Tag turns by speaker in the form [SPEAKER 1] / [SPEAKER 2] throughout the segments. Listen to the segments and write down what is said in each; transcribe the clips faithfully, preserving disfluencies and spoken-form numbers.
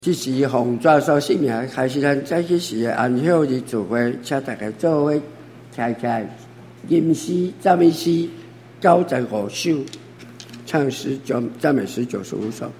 [SPEAKER 1] 即时奉主所圣名开始咱早起时的安休日聚会，请大家做伙起起吟诗、赞美诗九十五首，唱诗九赞美诗九十五首。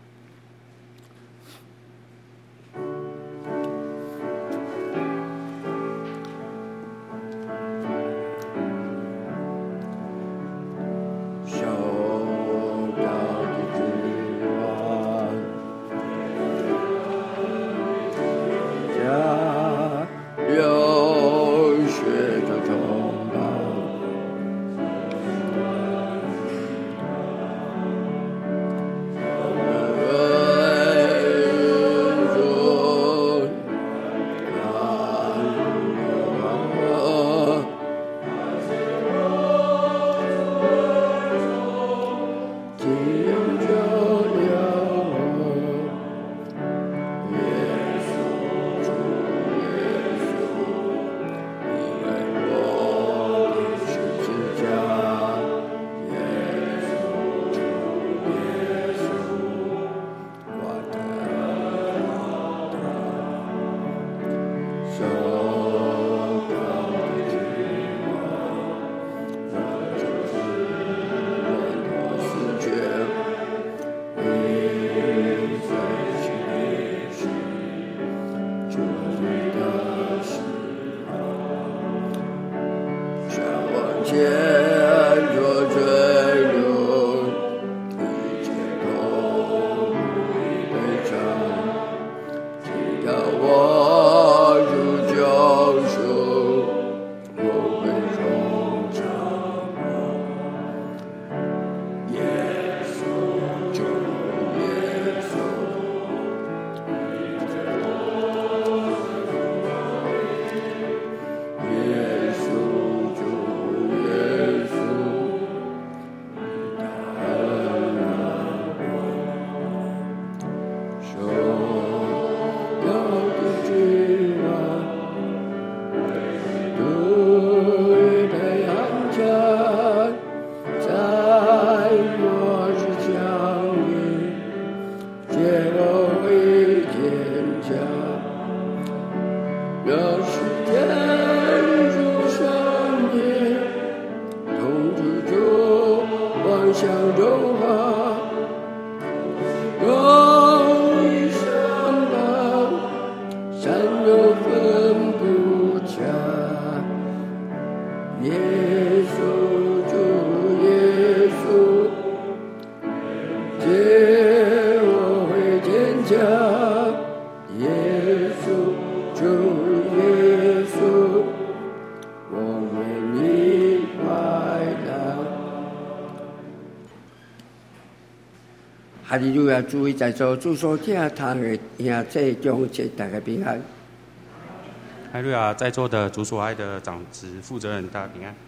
[SPEAKER 1] 哈利路亚！诸位在座主所听堂的兄弟中节，大家平安。
[SPEAKER 2] 哈利路亚！在座的主所爱的长职负责人，大家平安。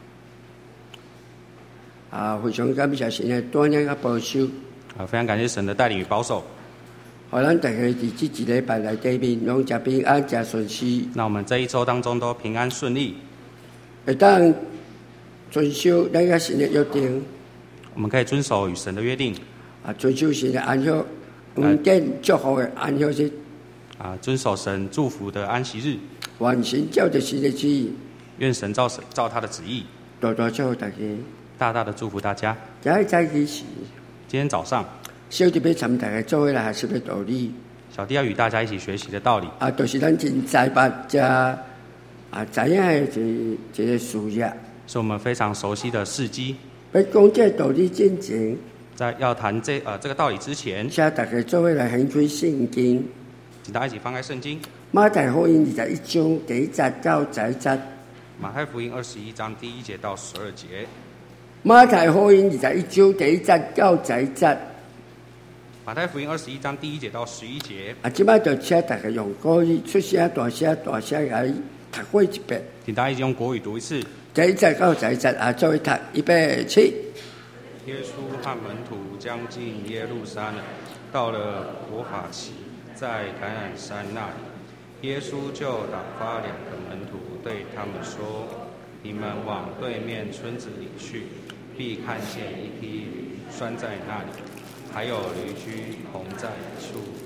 [SPEAKER 1] 啊，非常感谢神的带领和保守。
[SPEAKER 2] 啊，非常感谢神的带领与保守。
[SPEAKER 1] 好，咱大家在这一礼拜内底面，拢吃平安，吃顺遂。
[SPEAKER 2] 那我们这一周当中都平安顺利。
[SPEAKER 1] 会当遵守咱个神的约定。
[SPEAKER 2] 我们可以遵守与神的约定。
[SPEAKER 1] 啊，遵守神的安息，恩典祝福的安息日。
[SPEAKER 2] 啊，遵守神祝福的安息日。
[SPEAKER 1] 完成照着神的旨意。
[SPEAKER 2] 愿神照神照他的旨意。
[SPEAKER 1] 多多祝福大家。
[SPEAKER 2] 大大的祝福大家。
[SPEAKER 1] 今日早起时，
[SPEAKER 2] 今天早上，
[SPEAKER 1] 小弟要参大家做伙来学习的道理。
[SPEAKER 2] 小弟要与大家一起学习的道理。
[SPEAKER 1] 啊，就是咱真在捌加啊，知影的一一个事业。
[SPEAKER 2] 是我们非常熟悉的事迹。
[SPEAKER 1] 要讲这道理之前，
[SPEAKER 2] 在要谈这呃这个道理之前，
[SPEAKER 1] 请大家做伙来翻开圣经。
[SPEAKER 2] 请大家一起翻开圣经。
[SPEAKER 1] 马太福音二十一章第一节到十一节。
[SPEAKER 2] 马太福音二十一章第一节到十二节。
[SPEAKER 1] 马太福音二十一章第一节到十一节。
[SPEAKER 2] 马太福音二十一章第一节到十一节。
[SPEAKER 1] 啊，即摆就请大家用国语出声大声大声来读过一遍。
[SPEAKER 2] 请大家一起用国语读一次。
[SPEAKER 1] 第一节到十一节啊，作为读预备起。
[SPEAKER 2] 耶稣和门徒将近耶路撒冷，到了伯法其，在橄榄山那里，耶稣就打发两个门徒，对他们说：“你们往对面村子里去，必看见一匹驴拴在那里，还有驴驹同在一处。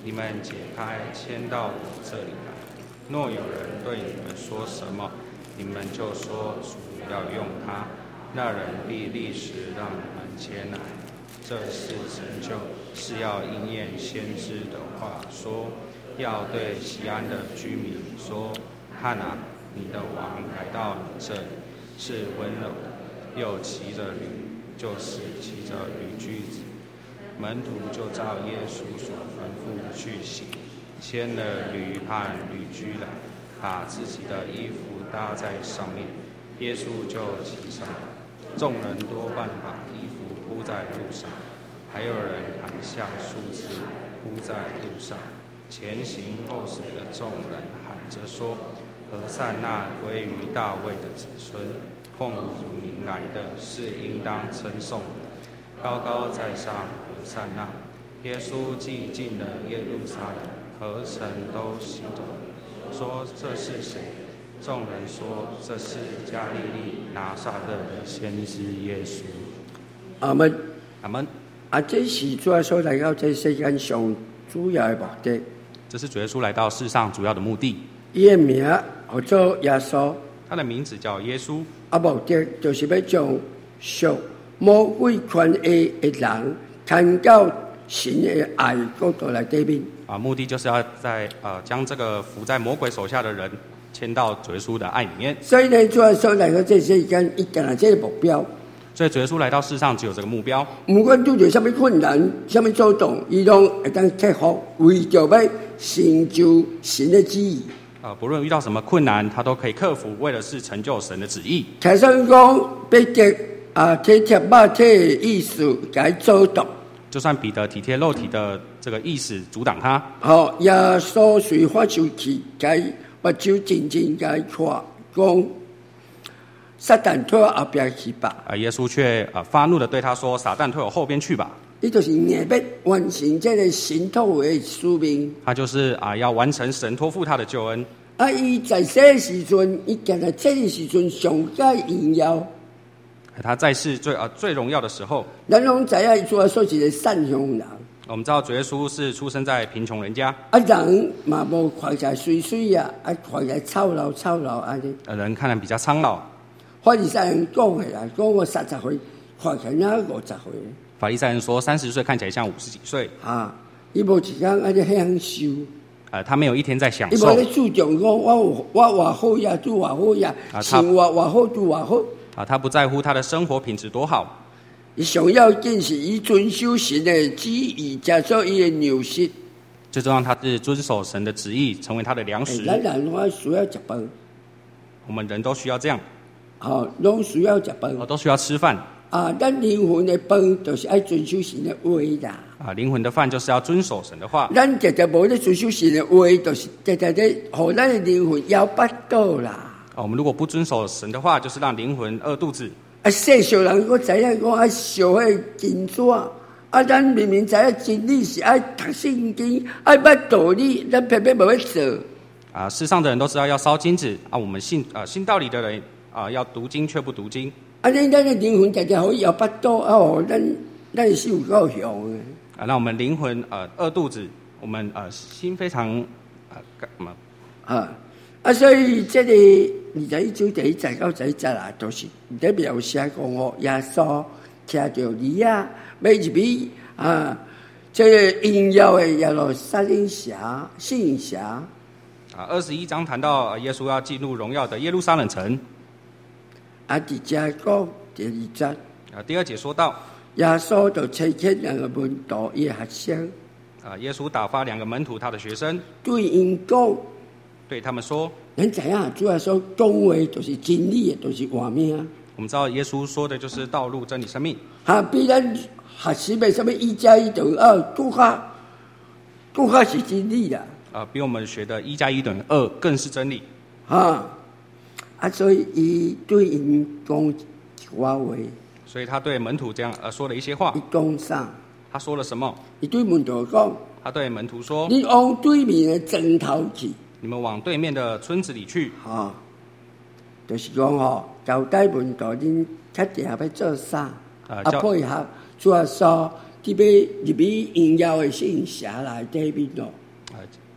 [SPEAKER 2] 你们解开，牵到我这里来。若有人对你们说什么，你们就说主要用它，那人必立时让你们牵来。这事成就，是要应验先知的话，说要对西安的居民说：看啊，你的王来到你这里，是温柔的，又骑着驴，就是骑着驴驹子。门徒就照耶稣所吩咐去行，牵了驴和驴驹来，把自己的衣服搭在上面，耶稣就骑上。众人多半把衣服铺在路上，还有人砍下树枝铺在路上。前行后随的众人喊着说：和散那归于大卫的子孙，奉主名来的是应当称颂的。高高在上，和散那。耶稣既进了耶路撒冷，何城都喜着，说：这是谁？众人说：这是加利利拿撒勒的先知耶稣。
[SPEAKER 1] 阿门，
[SPEAKER 2] 阿门。
[SPEAKER 1] 啊，这是主耶稣来到这世界上主要的目的。
[SPEAKER 2] 这是主耶稣来到世上主要的目的。
[SPEAKER 1] 伊的名叫做耶稣，
[SPEAKER 2] 他的名字叫耶稣。
[SPEAKER 1] 啊，目的就是要将属魔鬼权威的人看到神的爱角度来对面。
[SPEAKER 2] 啊，目的就是要在呃将这个伏在魔鬼手下的人牵到主耶稣的爱里面。
[SPEAKER 1] 所以呢，主耶稣来到这世间，伊定了这个目标。
[SPEAKER 2] 所以主耶稣来到世上只有这个目标。
[SPEAKER 1] 不管遇到什么困难、什么阻挡，伊拢会当克服，为着要成就神的旨意。
[SPEAKER 2] 啊、呃，不论遇到什么困难，他都可以克服，为的是成就神的旨意。
[SPEAKER 1] 凯上讲，彼得啊，体贴肉体的意思，该阻挡。
[SPEAKER 2] 就算彼得体贴肉体的这个意思阻挡他，
[SPEAKER 1] 好、哦，耶稣随发生去，该目睭真正该看讲。撒旦退我后边去吧！
[SPEAKER 2] 啊，耶稣却啊发怒的对他说：“撒旦退我后边去吧！”
[SPEAKER 1] 伊就是硬要完成这个神托付的使命。
[SPEAKER 2] 他就是啊要完成神托付他的救恩。
[SPEAKER 1] 啊，伊在世时阵，伊行在这个时阵上佳荣耀。
[SPEAKER 2] 他在世最啊最荣耀的时候，
[SPEAKER 1] 咱拢知影主耶稣是一个善良人。
[SPEAKER 2] 我们知道主耶稣是出生在贫穷人家。
[SPEAKER 1] 啊，人嘛无看起来水水啊，啊看起来操劳操劳安尼。
[SPEAKER 2] 人看来比较苍老。
[SPEAKER 1] 法利赛人讲的啦，讲我三十岁，看起来五十岁。
[SPEAKER 2] 法利赛人说三十岁看起来像五十几岁。
[SPEAKER 1] 啊，伊无一天安尼享受。
[SPEAKER 2] 呃，他没有一天在享受。
[SPEAKER 1] 伊无咧注重讲我我偌好呀，拄偌好呀，生活偌好拄偌好。
[SPEAKER 2] 啊，他不在乎他的生活品质多好。
[SPEAKER 1] 伊上要紧是伊遵守神的旨意，接受伊的粮食。
[SPEAKER 2] 最重要，他是遵守神的旨意，成为他的粮食。
[SPEAKER 1] 咱人拢需要食饭。
[SPEAKER 2] 我们人都需要这样。
[SPEAKER 1] 哦，拢需要食饭，
[SPEAKER 2] 哦，都需要吃饭。
[SPEAKER 1] 啊，咱灵魂的饭就是爱遵守神的话啦。
[SPEAKER 2] 啊，灵魂的饭就是要遵守神的话。
[SPEAKER 1] 咱常常无咧遵守神的话，就是常常咧，互咱的灵魂摇不倒啦。
[SPEAKER 2] 啊，我们如果不遵守神的话，就是让灵魂饿肚子。
[SPEAKER 1] 啊，世俗人我知影讲爱烧迄金纸，啊，咱明明知影真理是爱读圣经，爱捌道理，咱偏偏无要做。
[SPEAKER 2] 啊，世上的人都知道要烧金子，啊，我们信啊信道理的人。啊，要读经却不读经。
[SPEAKER 1] 啊，咱咱的灵魂常常好摇不倒啊！哦，咱咱是有够凶的。
[SPEAKER 2] 啊，让我们灵魂呃饿肚子，我们呃心非常呃干嘛
[SPEAKER 1] 啊啊！所以这个二十一章第一节到第一节啦，都是在描写讲哦，耶稣听到尼亚要入去啊，这个荣耀的耶路撒冷城、圣城。啊，
[SPEAKER 2] 二十一章谈到耶稣要进入荣耀的耶路撒冷城。
[SPEAKER 1] 啊，伫遮讲第二节，
[SPEAKER 2] 啊，第二节说到，
[SPEAKER 1] 耶稣就差遣两个门徒，伊的学生，
[SPEAKER 2] 啊，耶稣打发两个门徒，他的学生，
[SPEAKER 1] 对因讲，
[SPEAKER 2] 对他们说，
[SPEAKER 1] 咱知影主要说讲话就是真理，就是活命。
[SPEAKER 2] 我们知道耶稣说的就是道路、真理、生命。
[SPEAKER 1] 哈，比咱学习的什么一加一等于二，更加更加是真理啦。
[SPEAKER 2] 啊，比我们学的一加一等于二更是真理。
[SPEAKER 1] 啊。啊，所以伊对因讲一话话，
[SPEAKER 2] 所以他对门徒这样呃说了一些话。
[SPEAKER 1] 伊讲啥？
[SPEAKER 2] 他说了什么？
[SPEAKER 1] 伊对门徒讲，
[SPEAKER 2] 他对门徒说：“
[SPEAKER 1] 你往对面的庄头去，
[SPEAKER 2] 你们往对面的村子里去。”
[SPEAKER 1] 哈，就是讲吼，交代门徒恁确定要做啥？啊，配合主要说，特别入去荣耀的圣城内底面咯。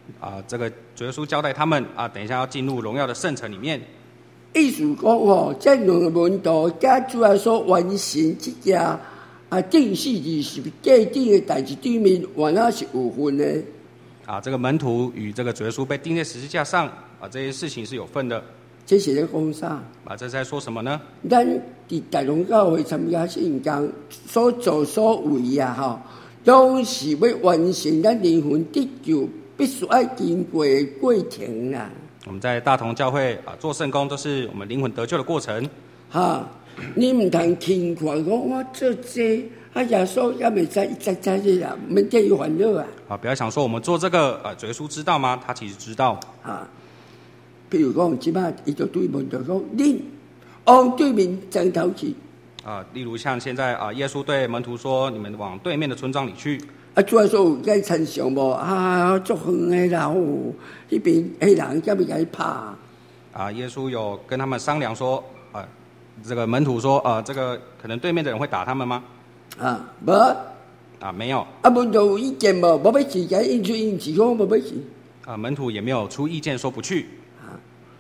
[SPEAKER 2] 啊，这个主耶稣交代他们啊，等一下要进入荣耀的圣城里面。
[SPEAKER 1] 意思讲哦，这两个门徒甲主耶稣完成这件啊定死二十戒定的代志对面，原来是有份的。
[SPEAKER 2] 啊，这个门徒与这个主耶稣被钉在十字架上啊，这件事情是有份的。
[SPEAKER 1] 这是在讲啥？
[SPEAKER 2] 啊，这是在说什么呢？
[SPEAKER 1] 咱伫大龙教会参加圣工所做所为啊，吼，都是要完成咱灵魂得救必须要经过的过程啦。
[SPEAKER 2] 我们在大同教会啊做圣工，都是我们灵魂得救的过程。
[SPEAKER 1] 哈，你唔通轻看讲我做这，啊耶稣也未知知知这啦，免得有烦恼啊。
[SPEAKER 2] 啊，不要想说我们做这个，啊，主耶稣知道吗？他其实知道。
[SPEAKER 1] 啊，譬如讲，即摆伊就对门徒讲，恁往对面站头去。
[SPEAKER 2] 啊，例如像现在啊，耶稣对门徒说：“你们往对面的村庄里去。”
[SPEAKER 1] 啊，主要说有该参详无啊，足远的啦，哦，迄边迄人敢要甲伊拍。
[SPEAKER 2] 啊，耶稣有跟他们商量说，啊，这个门徒说，啊，这个可能对面的人会打他们吗？
[SPEAKER 1] 啊，无。
[SPEAKER 2] 啊，没有。
[SPEAKER 1] 啊，门徒有意见无？无要去，甲应出应去，讲无要去。
[SPEAKER 2] 啊，门徒也没有出意见说不去。
[SPEAKER 1] 啊，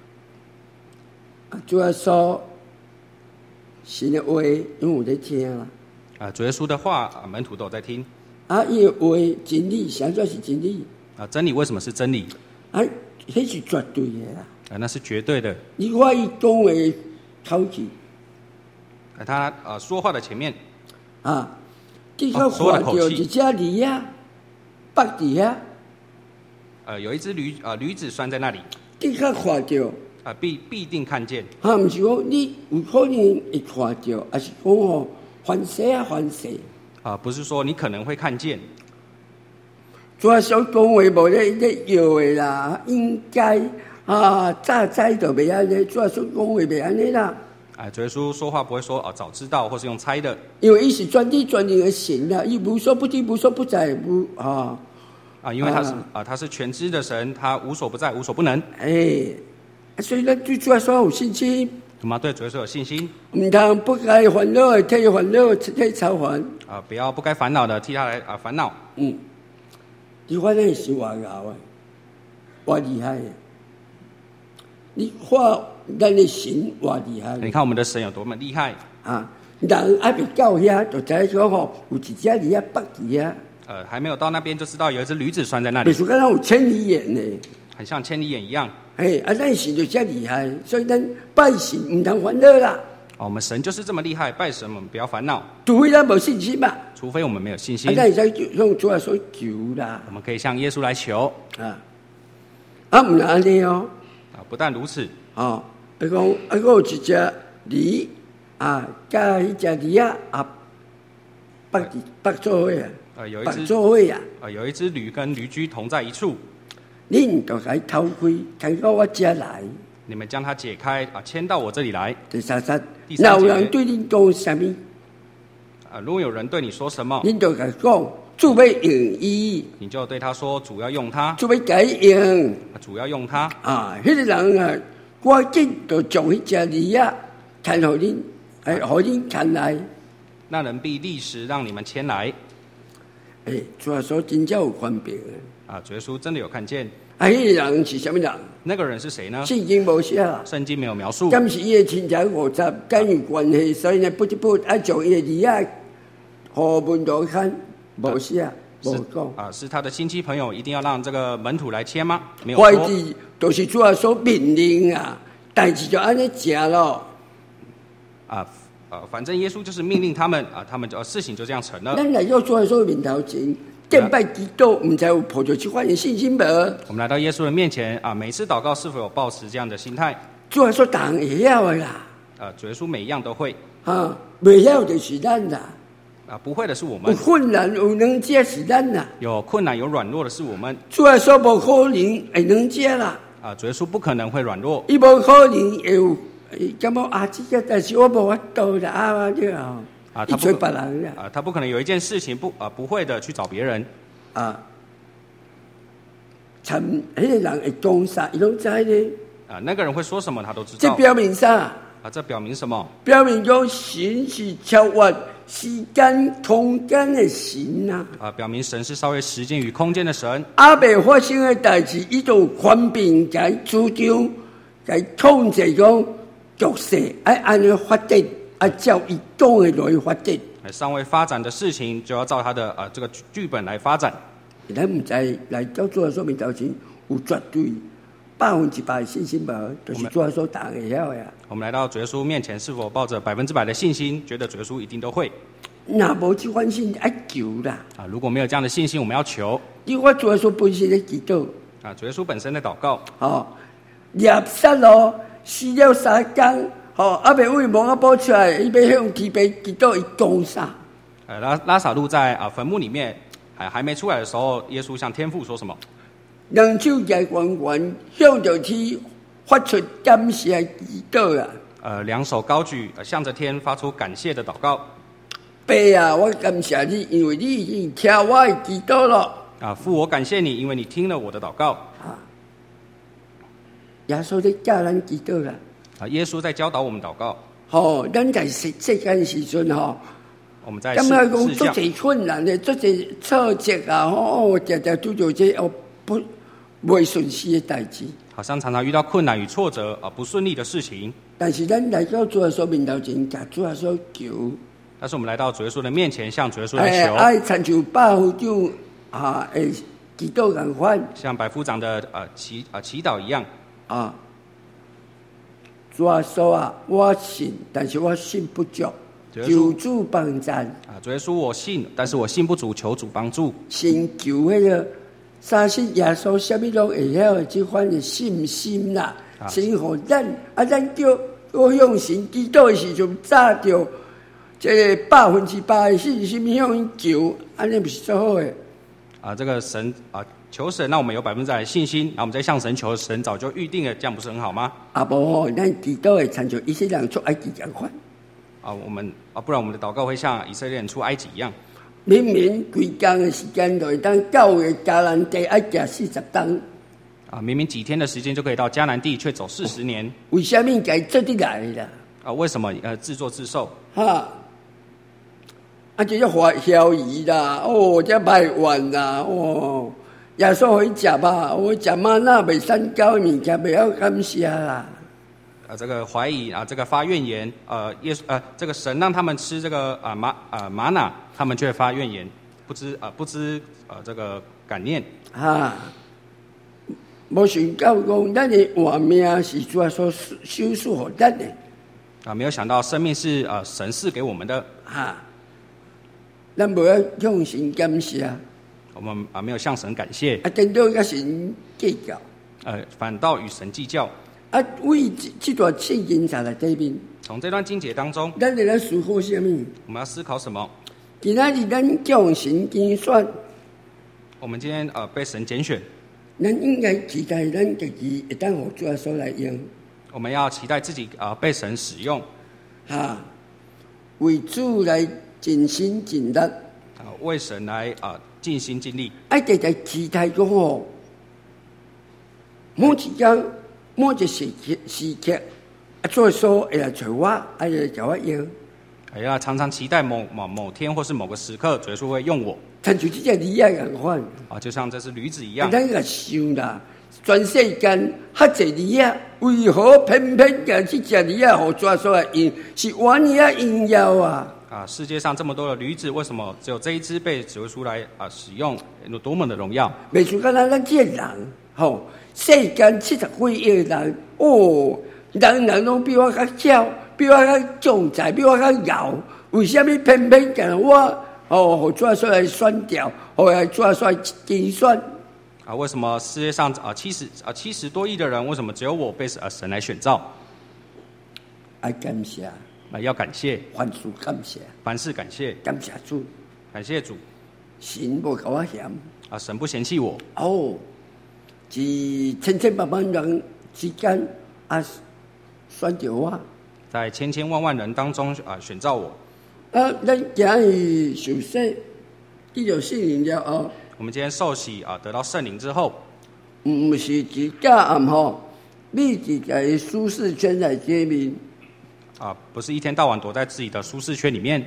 [SPEAKER 1] 啊，主要说神的话，因为有在听啦。
[SPEAKER 2] 啊，主耶稣的话，啊，门徒都有在听。
[SPEAKER 1] 啊，伊的话真理，啥叫是真理？
[SPEAKER 2] 啊，真理为什么是真理？
[SPEAKER 1] 啊，迄是绝对的啦。
[SPEAKER 2] 啊，那是绝对的。
[SPEAKER 1] 你看伊讲话口气。
[SPEAKER 2] 啊，他啊说话的前面。
[SPEAKER 1] 啊。你看看到一只驴啊，北伫遐。
[SPEAKER 2] 呃，有一只驴啊、呃，驴子拴在那里。
[SPEAKER 1] 你看看到
[SPEAKER 2] 啊，必必定看见。
[SPEAKER 1] 啊，唔是讲你有可能会看到，还是讲哦，反射啊，反射。
[SPEAKER 2] 啊，不是说你可能会看见。
[SPEAKER 1] 主要想讲话无咧咧摇的啦，应该啊早知就袂安尼，主要想讲话袂安尼啦。
[SPEAKER 2] 哎，主耶稣说话不会说啊早知道或是用猜的，
[SPEAKER 1] 因为伊是专知专能的神啦，伊无所不知无所不在，无啊
[SPEAKER 2] 啊，因为他是啊、呃、他是全知的神，他无所不在无所不能。
[SPEAKER 1] 哎，所以咱对主耶稣有信心，
[SPEAKER 2] 我们要对主耶稣有信心，
[SPEAKER 1] 唔通不该烦恼的替烦恼替操烦
[SPEAKER 2] 啊，不要不该烦恼的替他来啊烦恼。
[SPEAKER 1] 嗯，你看咱是偌牛啊，偌厉害啊！你看咱的神偌厉害，
[SPEAKER 2] 你看我们的神有多么厉害
[SPEAKER 1] 啊！人还没到遐，就知说吼，有一只驴啊，北伫遐。
[SPEAKER 2] 呃，还没有到那边就知道有一只驴子拴在那里。
[SPEAKER 1] 别说敢若有千里眼呢，
[SPEAKER 2] 很像千里眼一样。
[SPEAKER 1] 哎，啊，咱神就遮厉害，所以咱拜神唔通烦恼啦。
[SPEAKER 2] 哦，我们神就是这么厉害，拜神我们不要烦恼。
[SPEAKER 1] 除非咱无信心嘛，
[SPEAKER 2] 除非我们没有信心。
[SPEAKER 1] 啊，咱会使用主来所求啦。
[SPEAKER 2] 我们可以向耶稣来求
[SPEAKER 1] 啊，啊，唔安尼哦。
[SPEAKER 2] 啊，不但如此，
[SPEAKER 1] 哦，伊讲啊，还有一只驴啊，加迄只驴啊，啊，北北做伙啊。
[SPEAKER 2] 呃，有一只
[SPEAKER 1] 做伙啊，
[SPEAKER 2] 呃，有一只驴跟驴驹同在一处。
[SPEAKER 1] 恁就该偷开，开到我家来。
[SPEAKER 2] 你们将它解开啊，牵到我这里来。
[SPEAKER 1] 第三三，
[SPEAKER 2] 第三节，
[SPEAKER 1] 有人对恁讲什么？
[SPEAKER 2] 啊，如果有人对你说什么，
[SPEAKER 1] 恁就该讲，主要用伊，
[SPEAKER 2] 你就对他说，主要用它，
[SPEAKER 1] 主要改用，
[SPEAKER 2] 主要用它。
[SPEAKER 1] 啊，迄、那个人啊，赶紧就将迄只驴啊，牵互恁，哎，互恁牵来。
[SPEAKER 2] 那人必立时让你们牵来。
[SPEAKER 1] 哎，主要说真正有宽屏
[SPEAKER 2] 啊！主耶稣真的有看见。
[SPEAKER 1] 啊，迄、那个人是什么人？
[SPEAKER 2] 那个人是谁呢？
[SPEAKER 1] 圣经无写，
[SPEAKER 2] 圣经没有描述。
[SPEAKER 1] 今是伊的亲戚五十跟有关系，所以呢，不得不爱将伊的驴啊，互门徒牵，无写，无讲。
[SPEAKER 2] 啊，是他的亲戚朋友一定要让这个门徒来牵吗？没有
[SPEAKER 1] 说。
[SPEAKER 2] 坏
[SPEAKER 1] 事都是主要所命令啊，代志就安尼行咯。
[SPEAKER 2] 啊。呃，反正耶稣就是命令他们啊，他们就事情就这样成了。
[SPEAKER 1] 咱来到主耶稣面头前，敬拜基督，唔知有抱着这款的信心无？
[SPEAKER 2] 我们来到耶稣的面前啊，每次祷告是否有抱持这样的心态？
[SPEAKER 1] 主耶稣当然会晓的啦。
[SPEAKER 2] 啊，主耶稣每一样都会。
[SPEAKER 1] 啊，未晓就是咱啦。
[SPEAKER 2] 啊，不会的是我们。
[SPEAKER 1] 有困难有能接是咱啦。
[SPEAKER 2] 有困难有软弱的是我们。
[SPEAKER 1] 主耶稣无可能会能接啦。
[SPEAKER 2] 啊，主耶稣不可能会软弱。
[SPEAKER 1] 伊无可能会有。咁么啊？这个但是我无法度啦啊！这啊，
[SPEAKER 2] 啊，他
[SPEAKER 1] 不别人啦
[SPEAKER 2] 啊，他不可能有一件事情不啊不会的去找别人
[SPEAKER 1] 啊。参迄个人会讲啥，伊拢知咧。
[SPEAKER 2] 啊，那个人会说什么，他都知道。
[SPEAKER 1] 这表明啥？
[SPEAKER 2] 啊，这表明什么？
[SPEAKER 1] 表明讲神是超越时间、空间的神呐、
[SPEAKER 2] 啊，表明神是超越时间与空间的神。
[SPEAKER 1] 还未发生的代志，伊就权柄在主张，在统治讲局势，爱安尼发展，啊照伊讲的来发展。
[SPEAKER 2] 尚未发展的事情，就要照他的呃这个剧本来发展。
[SPEAKER 1] 咱唔知来到主耶稣面头前有绝对百分之百的信心吧？就是主耶稣答会晓呀。
[SPEAKER 2] 我们来到主耶稣面前，是否抱着百分之百的信心，觉得主耶稣一定都会？
[SPEAKER 1] 那无这款信爱求啦。
[SPEAKER 2] 啊，如果没有这样的信心，我们要求。
[SPEAKER 1] 因为主耶稣本身在祈祷。
[SPEAKER 2] 啊，主耶稣本身的祷告。
[SPEAKER 1] 哦，耶撒路死了三天。哦，阿未为墓啊补出来，伊要向天父祈祷，伊讲啥？
[SPEAKER 2] 呃，拉拉撒路在啊坟墓里面还还没出来的时候，耶稣向天父说什么？
[SPEAKER 1] 两手在圆圆向着天发出感谢祈祷啊！
[SPEAKER 2] 呃，两手高举，呃、向着天发出感谢的祷告。
[SPEAKER 1] 爸啊，我感谢你，因为你已经听我的祈祷了。
[SPEAKER 2] 啊，父，我感谢你，因为你听了我的祷告。
[SPEAKER 1] 啊，耶稣在教咱祈祷啦。
[SPEAKER 2] 啊，耶稣在教导我们祷告。
[SPEAKER 1] 吼、哦，咱在世世间时阵吼，
[SPEAKER 2] 我们在
[SPEAKER 1] 感觉讲做侪困难的，做侪挫折啊，吼、哦，常常拄着这哦不未顺遂的代志。
[SPEAKER 2] 好像常常遇到困难与挫折啊，不顺利的事情。
[SPEAKER 1] 但是咱来到主耶稣面头前，甲主耶稣求。
[SPEAKER 2] 但是我们来到主耶稣的面前，向主耶稣来求。
[SPEAKER 1] 哎，爱亲像百夫长啊，诶，祈祷共款，
[SPEAKER 2] 像百夫长的呃祈啊祈祷一样
[SPEAKER 1] 啊。主耶稣啊，我信，但是我信不足，求主帮助。
[SPEAKER 2] 啊，主耶稣，我信，但是我信不足，求主帮助。
[SPEAKER 1] 先求迄个相信耶稣，什么拢会晓的这款的信心啦。啊、先互咱啊，咱叫我向神祈祷的时阵，早着这个百分之百的信心向伊求，安尼不是最好的。
[SPEAKER 2] 啊，这个神啊。求神，那我们有百分之百的信心，然后我们再向神求，神早就预定了，这样不是很好吗？
[SPEAKER 1] 啊，无，咱祈祷会参照以色列人出埃及一款。
[SPEAKER 2] 啊，我们啊，不然我们的祷告会像以色列人出埃及一样。
[SPEAKER 1] 明明规工的时间就会当到个迦南地，爱行四十天。
[SPEAKER 2] 啊，明明几天的时间就可以到迦南地，却走四十年。
[SPEAKER 1] 哦、为什么该做得来啦？
[SPEAKER 2] 啊，为什么呃自作自受？
[SPEAKER 1] 哈。啊，这叫怀怀疑啦，哦，这歹怨啦，哦。耶稣会食吧？我食玛纳未三交的物件，不要感谢啦。
[SPEAKER 2] 啊，这个怀疑啊，这个发怨言，呃，耶稣呃，这个神让他们吃这个啊玛啊玛纳，他们却发怨言，不知啊不知呃这个感念。
[SPEAKER 1] 哈，无想到讲，咱的活命是主要所修饰给咱的。
[SPEAKER 2] 啊，没有想到生命是呃神赐给我们的。
[SPEAKER 1] 哈，咱无要向神感谢。
[SPEAKER 2] 我们啊没有向神感谢，
[SPEAKER 1] 啊，等到甲神计较，
[SPEAKER 2] 呃，反倒与神计较。
[SPEAKER 1] 啊，为这这段圣经在来对面，
[SPEAKER 2] 从这段经节当中，
[SPEAKER 1] 咱来思考什么？
[SPEAKER 2] 我们要思考什么？
[SPEAKER 1] 今仔日咱将神拣选，
[SPEAKER 2] 我们今天呃被神拣选，
[SPEAKER 1] 咱应该期待咱自己会当互主耶稣来用。
[SPEAKER 2] 我们要期待自己啊、呃、被神使用，
[SPEAKER 1] 哈，为主来尽心尽力，啊，
[SPEAKER 2] 为神来啊。呃尽心尽力，
[SPEAKER 1] 爱直直期待讲哦，某一天、某一时刻、时刻，啊，做说会来找我，啊，来找我用。
[SPEAKER 2] 哎呀，常常期待某某某天或是某个时刻，主耶稣会用我。
[SPEAKER 1] 参像这只驴啊共款，
[SPEAKER 2] 啊，就像这只驴子一样。
[SPEAKER 1] 咱个想啦，全世间遐济驴啊，为何偏偏将这只驴啊，互抓出来用？是玩意啊应要啊！
[SPEAKER 2] 啊，世界上这么多的驴子，为什么只有这一只被主耶稣来啊使用？有多么的荣耀！
[SPEAKER 1] 袂像敢若咱这人，吼，世间七十几亿人，哦，人人拢比我较少，比我较壮才，比我较敖，为什么偏偏将我哦，互主耶稣来选掉，互来主耶稣来拣选？
[SPEAKER 2] 啊，为什么世界上啊七十啊七十多亿的人，为什么只有我被啊神来选召？
[SPEAKER 1] 爱感谢。
[SPEAKER 2] 啊，要感谢，
[SPEAKER 1] 凡事感谢，
[SPEAKER 2] 凡事感谢，
[SPEAKER 1] 感谢主，
[SPEAKER 2] 感谢主。
[SPEAKER 1] 神无甲我嫌
[SPEAKER 2] 啊，神不嫌弃我。
[SPEAKER 1] 哦，是千千万万人之间啊，选着我，
[SPEAKER 2] 在千千万万人当中啊，选召我。
[SPEAKER 1] 啊，咱今日受洗，得着圣灵了后，
[SPEAKER 2] 我们今天受洗啊，得到圣灵之后，
[SPEAKER 1] 唔是一假暗吼，你自己舒适圈来见面。
[SPEAKER 2] 啊，不是一天到晚躲在自己的舒适圈里面。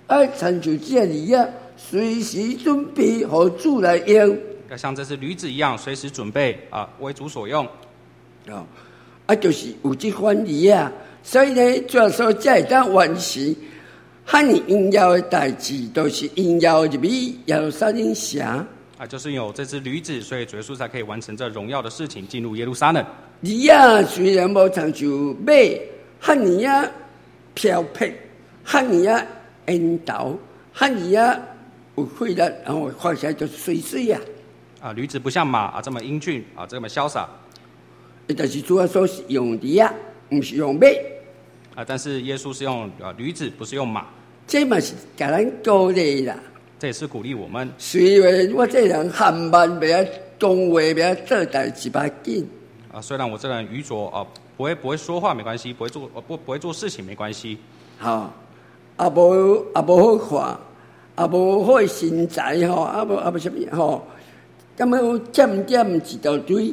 [SPEAKER 1] 爱参像这里啊，随时准备和主来用。
[SPEAKER 2] 要像这只驴子一样，随时准备啊，为主所用。
[SPEAKER 1] 哦，啊，就是有这款梨啊，所以呢，主要说才会当完成汉尼应要的代志，都、就是应要入去耶路撒冷城。
[SPEAKER 2] 啊，就是有这只驴子，所以主耶稣才可以完成这荣耀的事情，进入耶路撒冷。
[SPEAKER 1] 梨啊，虽然无长就马，汉尼啊飘撇，汉尼啊烟头，汉尼啊有血力，然后看起来就水水啊。
[SPEAKER 2] 啊，驴子不像马啊这么英俊啊，这么潇洒。
[SPEAKER 1] 但是主要说是用梨啊，不是用马。
[SPEAKER 2] 啊，但是耶稣是用啊驴子，不是用马。
[SPEAKER 1] 这嘛是给咱鼓励啦。
[SPEAKER 2] 这也是鼓励我们。
[SPEAKER 1] 虽然我这人含慢，不要讲话，不要做代志，不要紧。
[SPEAKER 2] 啊，虽然我这人愚拙啊，不会不会说话没关系，不会做不不会做事情没关系。
[SPEAKER 1] 好，啊无啊无好看，啊无好的身材吼，啊无啊无什么吼，咁么渐渐一大堆，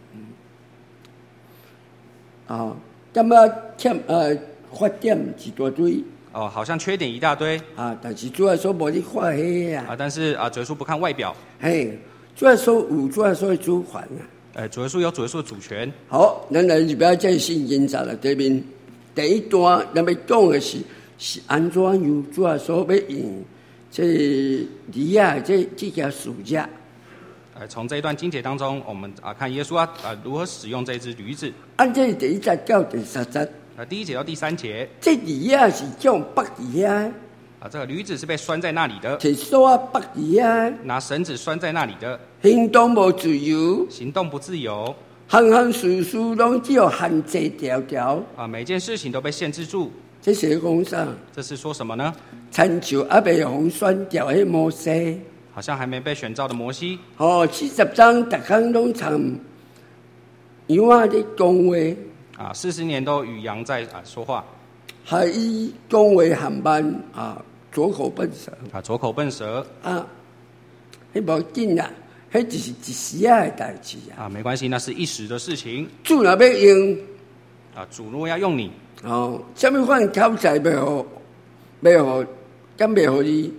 [SPEAKER 1] 啊，咁么欠呃缺点一大堆。
[SPEAKER 2] 哦，好像缺点一大堆
[SPEAKER 1] 啊，但是主要说无你看迄啊。
[SPEAKER 2] 啊，但是啊，主耶稣不看外表。
[SPEAKER 1] 嘿，主要说有主要说的主权啊。
[SPEAKER 2] 呃，主耶稣有主耶稣的主权。
[SPEAKER 1] 好，咱来就不要再信经查了。这边第一段咱要讲的是是安怎样主要说要用这梨啊这这条树架。
[SPEAKER 2] 呃，从这一段经节当中，我们啊看耶稣啊啊如何使用这只驴子。
[SPEAKER 1] 按这第一节到第三节。
[SPEAKER 2] 啊，第一节到第三节，
[SPEAKER 1] 这梨啊是种北梨啊。
[SPEAKER 2] 啊，这个驴子是被拴在那里的，
[SPEAKER 1] 摕锁啊北梨啊，
[SPEAKER 2] 拿绳子拴在那里的，
[SPEAKER 1] 行动无自由，
[SPEAKER 2] 行动不自由，
[SPEAKER 1] 行行事事拢只有限制条条。
[SPEAKER 2] 啊，每件事情都被限制住。
[SPEAKER 1] 这是讲啥？
[SPEAKER 2] 这是说什么呢？
[SPEAKER 1] 参照还未红选掉迄摩西，
[SPEAKER 2] 好像还没被选召的摩西。
[SPEAKER 1] 哦，四十章逐工拢参羊仔咧讲话。
[SPEAKER 2] 啊，四十年都与羊在啊说话，
[SPEAKER 1] 还以讲话含慢啊，左口笨舌
[SPEAKER 2] 啊，左口笨舌
[SPEAKER 1] 啊，迄无紧啦，迄就是一时啊的代志啊。
[SPEAKER 2] 啊，没关系，那是一时的事情。
[SPEAKER 1] 主若要用
[SPEAKER 2] 啊，主若要用你，
[SPEAKER 1] 哦，什么款口才要好，要好，敢要好你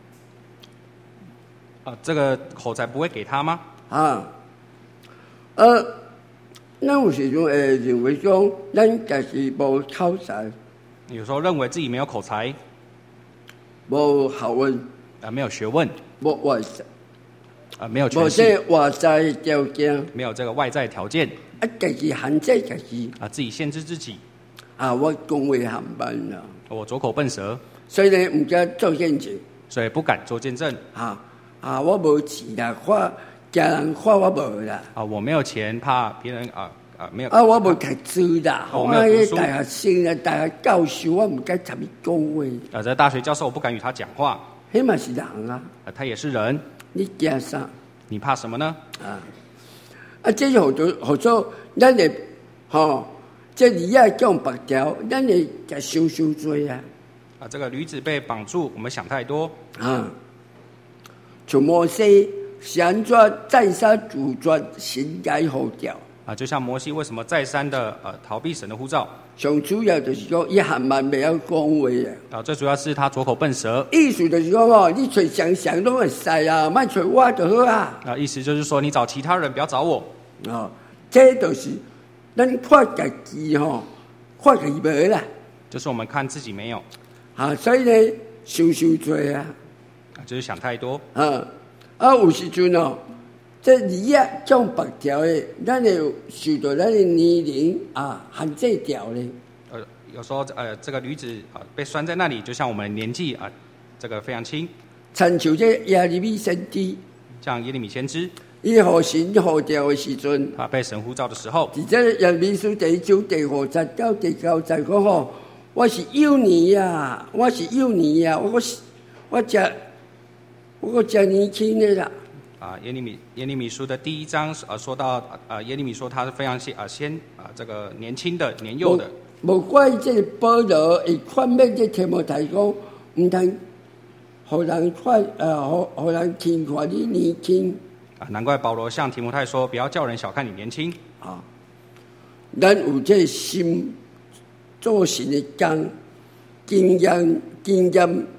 [SPEAKER 2] 啊，这个口才不会给他吗？
[SPEAKER 1] 啊，呃。咱有时阵会认为讲，咱家己无口才，
[SPEAKER 2] 有时候认为自己没有口才，
[SPEAKER 1] 无学问，
[SPEAKER 2] 啊，没有学问，
[SPEAKER 1] 无外在，
[SPEAKER 2] 啊，没有权
[SPEAKER 1] 无
[SPEAKER 2] 势，
[SPEAKER 1] 这外在条件，
[SPEAKER 2] 没有这个外在条件，
[SPEAKER 1] 啊，家己限制家己，
[SPEAKER 2] 啊，自己限制自己。
[SPEAKER 1] 啊，我讲话含慢啦，
[SPEAKER 2] 我左口笨舌，
[SPEAKER 1] 所以呢，唔敢做见证，
[SPEAKER 2] 所以不敢做见证。
[SPEAKER 1] 啊啊，我无钱啦，看家人看我无啦。
[SPEAKER 2] 啊，我没有钱，怕别人啊啊没有。
[SPEAKER 1] 啊，我无读书啦，
[SPEAKER 2] 我
[SPEAKER 1] 我迄大学生啦，大学教授，我唔敢参伊讲话。
[SPEAKER 2] 啊，这大学教授我不敢与他讲话。
[SPEAKER 1] 迄嘛是人啊，
[SPEAKER 2] 啊，他也是人。
[SPEAKER 1] 你惊啥？
[SPEAKER 2] 你怕什么呢？
[SPEAKER 1] 啊，啊，这是好多好多，咱会吼，这梨啊种白条，咱会甲收收做啊。
[SPEAKER 2] 啊，这个驴子被绑住，我们想太多
[SPEAKER 1] 啊。像摩西是安怎再三阻绝神该呼召
[SPEAKER 2] 啊？就像摩西为什么再三的呃逃避神的呼召？
[SPEAKER 1] 上主要就是讲，伊含慢袂晓讲话啊。
[SPEAKER 2] 啊，最主要是他左口笨舌。
[SPEAKER 1] 意思就是讲哦，你找想想拢会使啊，莫找我就好啊。
[SPEAKER 2] 啊，意思就是说，你找其他人，不要找我。
[SPEAKER 1] 啊、哦，这就是咱看家己吼，看家己无啦。
[SPEAKER 2] 就是我们看自己没有。
[SPEAKER 1] 啊，所以呢，收收做啊。
[SPEAKER 2] 就是想太多
[SPEAKER 1] 啊！啊，有时阵哦，这梨啊种白条的，咱会受到咱的年龄啊限制掉咧。
[SPEAKER 2] 呃，有时候呃，这个驴子啊被拴在那里，就像我们年纪啊，这个非常轻。
[SPEAKER 1] 参像这耶利米先知，
[SPEAKER 2] 像耶利米先知，
[SPEAKER 1] 伊互神呼召的时阵，
[SPEAKER 2] 啊，被神呼召的时候，
[SPEAKER 1] 伫这耶利米书第一章第五节到第九节讲吼，我是幼年呀，我是幼年呀，我是我只。我讲年轻的啦。
[SPEAKER 2] 啊，耶利米耶利米书的第一章啊，说到啊，耶利米说他是非常先啊先啊这个年轻的年幼的。
[SPEAKER 1] 无怪这个保罗会劝勉这提摩太讲，唔通互人看呃，互互人轻看你年轻。
[SPEAKER 2] 啊，难怪保罗向提摩太说，不要叫人小看你年轻。
[SPEAKER 1] 啊，咱有这心做神的工，经验经验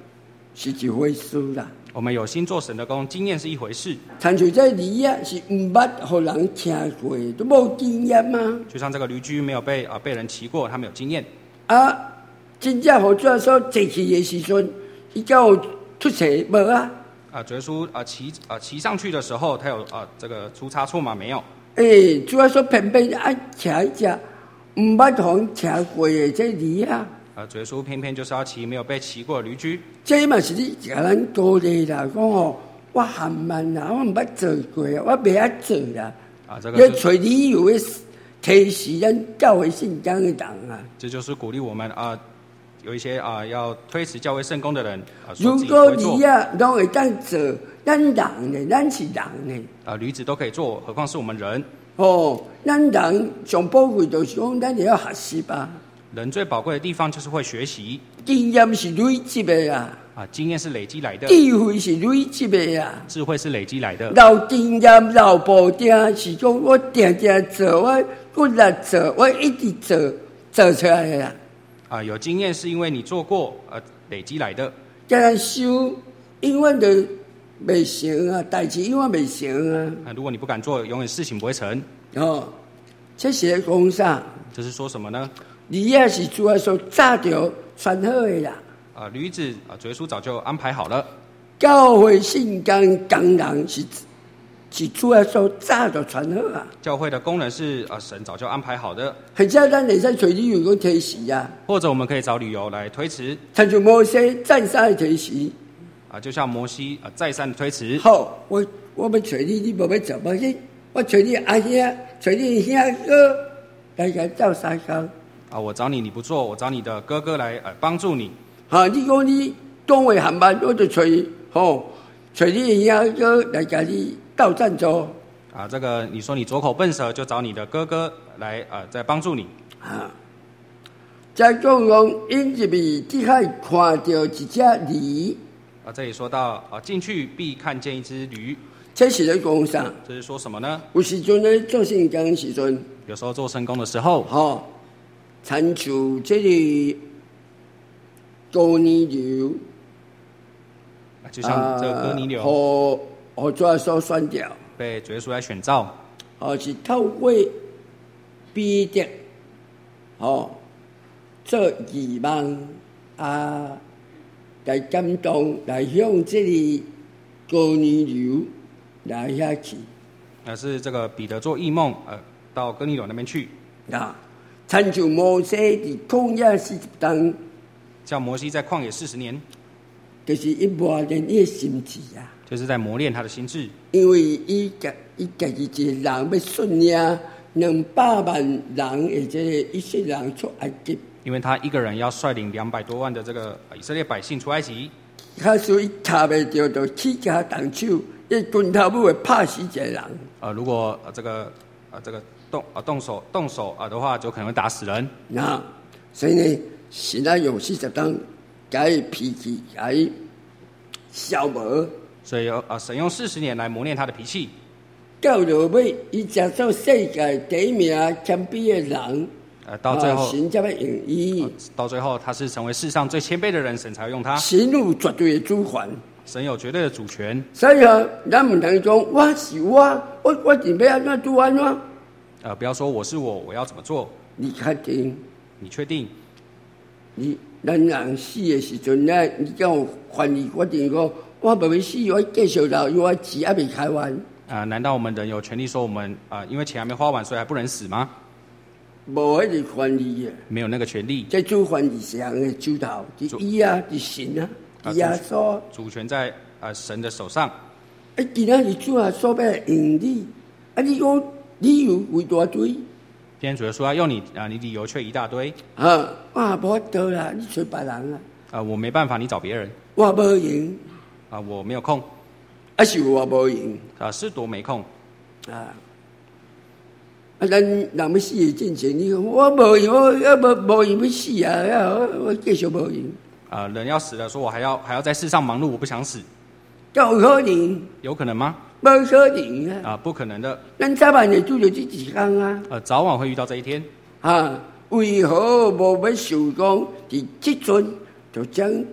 [SPEAKER 1] 是一回事啦。
[SPEAKER 2] 我们有心做神的工，经验是一回事。
[SPEAKER 1] 参像这驴啊，是唔捌互人骑过，都冇经验嘛。
[SPEAKER 2] 就像这个驴驹没有被啊、呃、被人骑过，他没有经验。
[SPEAKER 1] 啊，真正互主耶稣坐去的时阵，伊敢有出错无啊？
[SPEAKER 2] 啊，主耶稣啊骑啊骑上去的时候，他有啊这个出差错吗？没有。
[SPEAKER 1] 诶、欸，主耶稣偏偏爱骑一只唔捌互人骑过的这驴啊。
[SPEAKER 2] 啊，主耶稣偏偏就是要骑没有被骑过的驴驹。
[SPEAKER 1] 这嘛是你甲咱鼓励啦，讲哦，我含慢啦，我唔捌做过啊，我袂晓做啦。
[SPEAKER 2] 啊，这个
[SPEAKER 1] 要找理由的提示咱教会圣工的人啊。
[SPEAKER 2] 这就是鼓励我们啊，有一些啊要推迟教会圣工的人啊，
[SPEAKER 1] 如果你啊拢会当做，咱人呢，咱是人呢。啊，
[SPEAKER 2] 驴子都可以做，何况是我们人？
[SPEAKER 1] 哦，咱人上宝贵就是讲，咱也要学习吧。
[SPEAKER 2] 人最宝贵的地方就是会学习，
[SPEAKER 1] 经验是累积的啊，
[SPEAKER 2] 啊，经验是累积来的，
[SPEAKER 1] 智慧是累积的啊，
[SPEAKER 2] 智慧是累积来的。
[SPEAKER 1] 老经验、老步定是讲我定定做，我我来做，我一直做做出来的啊。
[SPEAKER 2] 啊，有经验是因为你做过，呃，累积来的。
[SPEAKER 1] 叫人修，永远都未成啊，代志永远未成啊。
[SPEAKER 2] 啊，如果你不敢做，永远事情不会成。
[SPEAKER 1] 哦，这是在讲啥？
[SPEAKER 2] 这是说什么呢？
[SPEAKER 1] 你也是主要说早就传好的啦。
[SPEAKER 2] 啊，驴子啊，主耶稣早就安排好了。
[SPEAKER 1] 教会圣工工人是是主要说早就传好啊。
[SPEAKER 2] 教会的工人是啊，神早就安排好的。
[SPEAKER 1] 或者咱会使找理由讲提示啊，
[SPEAKER 2] 或者我们可以找理由来推迟。
[SPEAKER 1] 参像摩西再三的提示
[SPEAKER 2] 啊，就像摩西啊再三的推迟。
[SPEAKER 1] 好，我我要找你，你无要做，无紧，我找你阿兄，找你兄哥来甲走三工。
[SPEAKER 2] 啊，我找你，你不做，我找你的哥哥来呃帮助你。
[SPEAKER 1] 啊，你讲你讲话含慢，我就找吼，找你兄哥来甲你斗赞助。
[SPEAKER 2] 啊，这个你说你左口笨舌，就找你的哥哥来呃再帮助你。
[SPEAKER 1] 啊，再讲讲因入面只可以看到一只驴。
[SPEAKER 2] 啊，这里说到啊，进去必看见一只驴。
[SPEAKER 1] 这是在讲啥？
[SPEAKER 2] 这是说什么呢？
[SPEAKER 1] 有时阵咧做圣工的时阵，
[SPEAKER 2] 有时候做圣工的时候，
[SPEAKER 1] 吼。参像这个哥尼流，
[SPEAKER 2] 就像这个哥尼流，
[SPEAKER 1] 和和主耶稣选调，
[SPEAKER 2] 被主耶稣来选召，
[SPEAKER 1] 哦，是透过彼得，哦，做义望啊，来感动，来向这个哥尼流来下去。
[SPEAKER 2] 那是这个彼得做异梦，呃，到哥尼流那边去。
[SPEAKER 1] 啊。参像摩西伫旷野四十冬，
[SPEAKER 2] 像摩西在旷野四十年，
[SPEAKER 1] 就是伊磨练伊的心智啊，
[SPEAKER 2] 就是在磨练他的心智。
[SPEAKER 1] 因为伊家伊家己一个人要率领两百万人，或者以色列人出埃及。
[SPEAKER 2] 因为他一个人要率领两百多万的这个以色列百姓出埃及，
[SPEAKER 1] 他所以踏袂着，就起家动手，伊拳头不会拍死一个人。
[SPEAKER 2] 呃，如果呃这个呃这个。动啊动手动手啊的话，就可能会打死人。
[SPEAKER 1] 那所以呢，现在用四十当改脾气，改消磨。
[SPEAKER 2] 所以啊，神用四十年来磨练他的脾气。
[SPEAKER 1] 到落尾，伊接受世界第一名谦卑的人。
[SPEAKER 2] 呃，到最后，
[SPEAKER 1] 神才要用伊。
[SPEAKER 2] 到最后，他是成为世上最谦卑的人，神才会用他。
[SPEAKER 1] 神有绝对的主权。
[SPEAKER 2] 神有绝对的主权。
[SPEAKER 1] 所以啊，咱唔能讲我是我，我我准备安怎做安怎。
[SPEAKER 2] 呃，不要说我是我，我要怎么做？
[SPEAKER 1] 你确定？
[SPEAKER 2] 你确定？
[SPEAKER 1] 你咱人死的时阵呢？你叫我权利决定讲，我不要死，我继续留，因为我钱还没开完。
[SPEAKER 2] 啊、呃，难道我们人有权利说我们啊、呃，因为钱还没花完，所以还不能死吗？
[SPEAKER 1] 无迄个权利啊！
[SPEAKER 2] 没有那个权利。
[SPEAKER 1] 这主权是谁的主头？是伊啊，是神啊，是耶稣。
[SPEAKER 2] 主权在呃神的手上。
[SPEAKER 1] 啊，既然是主啊，所要用你，啊，你讲。理由一大堆，今
[SPEAKER 2] 天主耶稣要用你啊，你理由却一大堆
[SPEAKER 1] 啊！我无得啦，你找别人啊！
[SPEAKER 2] 啊，我没办法，你找别人。
[SPEAKER 1] 我无用
[SPEAKER 2] 啊，我没有空。
[SPEAKER 1] 啊，是我无用
[SPEAKER 2] 啊，是多没空
[SPEAKER 1] 啊！啊，咱人要死的进前，你讲我无用，我要无无用要死啊！我我继续无用
[SPEAKER 2] 啊！人要死了，说我还要还要在世上忙碌，我不想死，
[SPEAKER 1] 有可能？
[SPEAKER 2] 有可能吗？
[SPEAKER 1] 不可能啊！
[SPEAKER 2] 啊，不可能的。
[SPEAKER 1] 咱早晚会拄着这一天啊！
[SPEAKER 2] 呃，早晚会遇到这一天。
[SPEAKER 1] 啊，为何无要受讲？伫即阵就将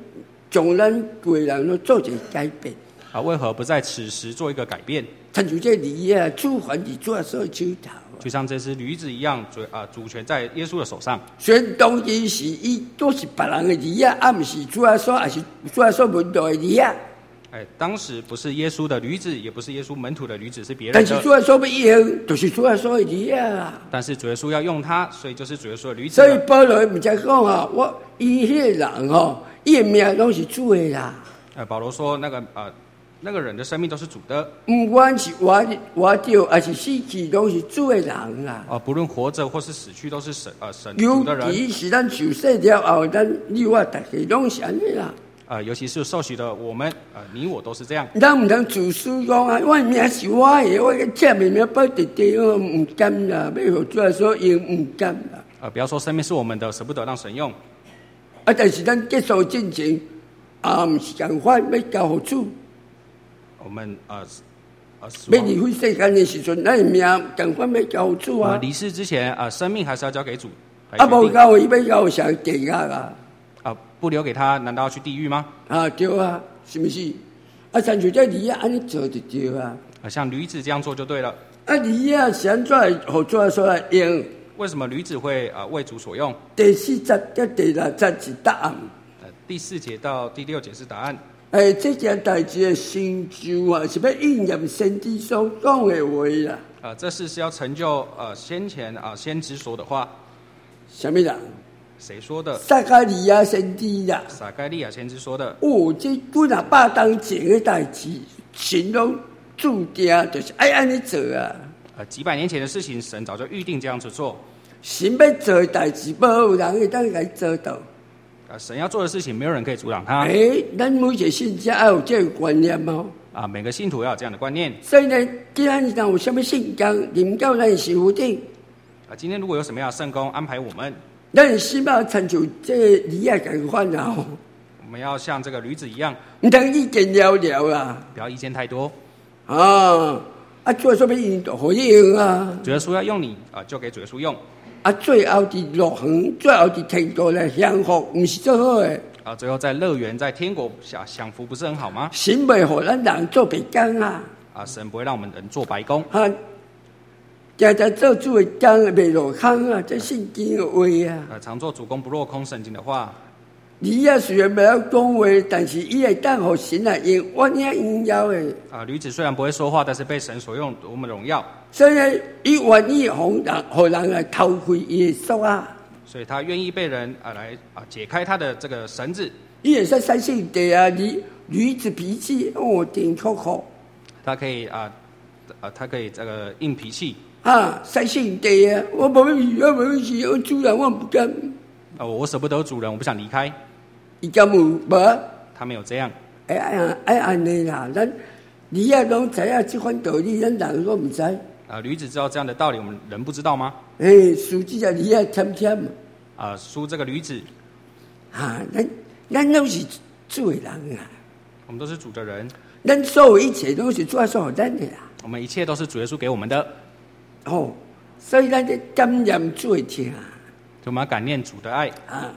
[SPEAKER 1] 将咱贵人都做一个改变。
[SPEAKER 2] 啊，为何不在此时做一个改变？
[SPEAKER 1] 参像这梨啊，主权伫主耶稣手头。
[SPEAKER 2] 就像这只驴子一样，主啊主权在耶稣的手上。
[SPEAKER 1] 虽然当时是伊都是别人的梨啊，啊，不是主耶稣，也是主耶稣门徒的梨啊。
[SPEAKER 2] 哎，当时不是耶稣的驴子，也不是耶稣门徒的驴子，是别人的。
[SPEAKER 1] 但是主耶稣要用，就是主耶稣的梨啊。
[SPEAKER 2] 但是主耶稣要用它，所以就是主耶稣的驴子。
[SPEAKER 1] 所以保罗唔才讲啊，我伊迄个人吼，伊的命拢是主的啦。
[SPEAKER 2] 呃，保罗说那个呃。那个人的生命都是主的，
[SPEAKER 1] 不管是活活着还是死去，都是主的人啊！
[SPEAKER 2] 啊，不论活着或是死去，都是神呃神主的人。
[SPEAKER 1] 尤其是咱受洗了后，咱你我大家拢是安尼啦。
[SPEAKER 2] 啊，尤其是受洗的我们，啊，你我都是这样。
[SPEAKER 1] 咱唔通自私讲啊，我命是我的，我个欠命命保地地，我唔甘啦，要互主所用唔甘啦。
[SPEAKER 2] 啊，不要说生命是我们的，舍不得让神用。
[SPEAKER 1] 啊，但是咱结束进程啊，唔是共款要交互主。
[SPEAKER 2] 我们呃呃，
[SPEAKER 1] 要离开世间的时阵，咱的命赶快要交主啊！
[SPEAKER 2] 离世之前啊、呃，生命还是要交给主。
[SPEAKER 1] 啊，无交伊要交上地狱啊！
[SPEAKER 2] 啊，不留给他，难道要去地狱吗？
[SPEAKER 1] 啊，对啊，是不是？啊，像像这梨啊，安尼做就对啊。
[SPEAKER 2] 啊，像驴子这样做就对了。
[SPEAKER 1] 啊，梨啊，是安怎互主所来用？
[SPEAKER 2] 为什么驴子会啊、呃、为主所用？
[SPEAKER 1] 第四节跟第六节是答案。
[SPEAKER 2] 呃，第四节到第六节是答案。
[SPEAKER 1] 哎，这件代志的成就啊，是要应验先知所讲的话啦。
[SPEAKER 2] 啊、呃，这事是要成就呃先前啊、呃、先知说的话。
[SPEAKER 1] 什么人？
[SPEAKER 2] 谁说的？
[SPEAKER 1] 撒迦利亚先知啦。
[SPEAKER 2] 撒该利亚先知说的。
[SPEAKER 1] 哦，这几啊百当前的代志，神拢注定就是爱安尼做啊。
[SPEAKER 2] 呃，几百年前的事情，神早就预定这样子做。
[SPEAKER 1] 神要做的代志，无有人会当来做到。
[SPEAKER 2] 啊，神要做的事情，没有人可以阻挡他。
[SPEAKER 1] 哎，咱每一个信者要有这个观念哦。
[SPEAKER 2] 啊，每个信徒要有这样的观念。
[SPEAKER 1] 所以呢，既然你有什么圣工临到咱的师傅顶，
[SPEAKER 2] 啊，今天如果有什么样的圣工安排我们，
[SPEAKER 1] 咱的心要参照这梨啊共款啊。
[SPEAKER 2] 我们要像这个驴子一样，
[SPEAKER 1] 唔通意见了了啊，
[SPEAKER 2] 不要意见太多。
[SPEAKER 1] 啊，啊，做什么运动可以用啊？
[SPEAKER 2] 主耶稣要用你啊，就给主耶稣用。
[SPEAKER 1] 啊，最后的乐园，最后的天国来享福，不是最好的。
[SPEAKER 2] 啊，最后在乐园、在天国享享福，不是很好吗？
[SPEAKER 1] 神袂互咱人做白工啊！
[SPEAKER 2] 啊，神不会让我们人做白工。
[SPEAKER 1] 啊，常常做主的工袂落空啊！这圣经的话啊。
[SPEAKER 2] 啊，常做主公不落空，圣经的话。
[SPEAKER 1] 你啊，虽然袂晓讲话，但是伊会当互神来用，我领荣耀的。
[SPEAKER 2] 啊，驴子虽然不会说话，但是被神所用，多么荣耀！
[SPEAKER 1] 所以呢，伊愿意互人，互人来偷开伊的锁啊。
[SPEAKER 2] 所以他愿意被人啊来啊解开他的这个绳子。
[SPEAKER 1] 伊会使三性地啊，驴驴子脾气哦，挺酷酷。
[SPEAKER 2] 他可以啊啊，他可以这个硬脾气
[SPEAKER 1] 啊，三性地啊，我无事，我无事，我主人我不敢。
[SPEAKER 2] 啊，我舍不得主人，我不想离开。
[SPEAKER 1] 伊敢有无？
[SPEAKER 2] 他没有这样。
[SPEAKER 1] 哎哎哎，安尼啦，咱驴啊拢知影这款道理，咱人都唔知。
[SPEAKER 2] 啊，驴子知道这样的道理，我们人不知道吗？
[SPEAKER 1] 哎，输这只驴啊，甜甜。
[SPEAKER 2] 啊，输这个驴子。
[SPEAKER 1] 啊，咱咱都是主的人啊。
[SPEAKER 2] 我们都是主的人。
[SPEAKER 1] 咱所有一切都是主所予咱的啦。
[SPEAKER 2] 我们一切都是主耶稣给我们的。
[SPEAKER 1] 哦，所以咱得感念主的听啊。
[SPEAKER 2] 我们要感念主的爱
[SPEAKER 1] 啊！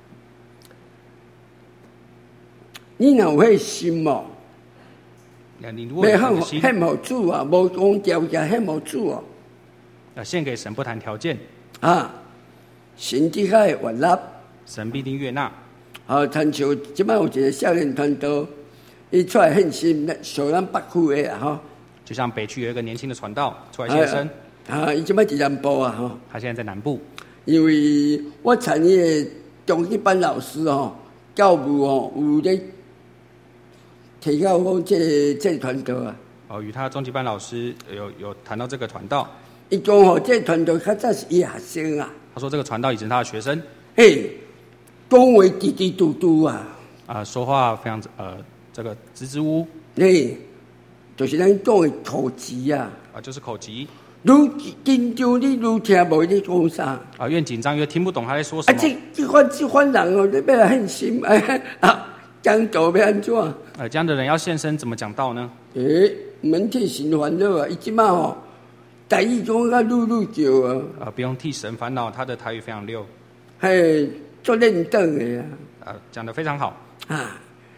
[SPEAKER 1] 你若有迄心哦，
[SPEAKER 2] 你如果有这个心，
[SPEAKER 1] 献无主啊，无讲条件献无主哦。
[SPEAKER 2] 啊，献给神不谈条件
[SPEAKER 1] 啊，神的海悦纳，
[SPEAKER 2] 神必定悦纳。
[SPEAKER 1] 啊，参像即摆有一个少年团队，伊出来献心，受咱北区的啊，吼。
[SPEAKER 2] 就像北区有一个年轻的传道出来献身。
[SPEAKER 1] 啊，伊即摆伫南部啊，吼。
[SPEAKER 2] 他现在在南部。
[SPEAKER 1] 因为我参伊个中一班老师哦，教务哦，有咧提到讲这个这个团队啊。
[SPEAKER 2] 哦，与他中级班老师有有谈到这个传道。
[SPEAKER 1] 伊讲吼，这个团队较早是伊学生啊。
[SPEAKER 2] 他说这个传道以前他的学生。
[SPEAKER 1] 嘿，讲话滴滴嘟嘟啊。啊，
[SPEAKER 2] 说话非常呃这个支支吾吾。
[SPEAKER 1] 嘿，就是咱讲的口疾啊。
[SPEAKER 2] 啊，就是口疾。
[SPEAKER 1] 愈紧张，你愈听无你讲啥。
[SPEAKER 2] 啊，越紧张越听不懂他在说什么。
[SPEAKER 1] 啊，这这款这款人哦，你要来很心哎啊，讲道要安怎？
[SPEAKER 2] 啊，这样的人要现身怎么讲道呢？
[SPEAKER 1] 诶，免替神烦恼啊！伊即马吼，台语讲甲愈愈叫啊。
[SPEAKER 2] 啊，不用替神烦恼，他的台语非常溜。
[SPEAKER 1] 嘿，做认真的啊。
[SPEAKER 2] 啊，讲得非常好。
[SPEAKER 1] 啊，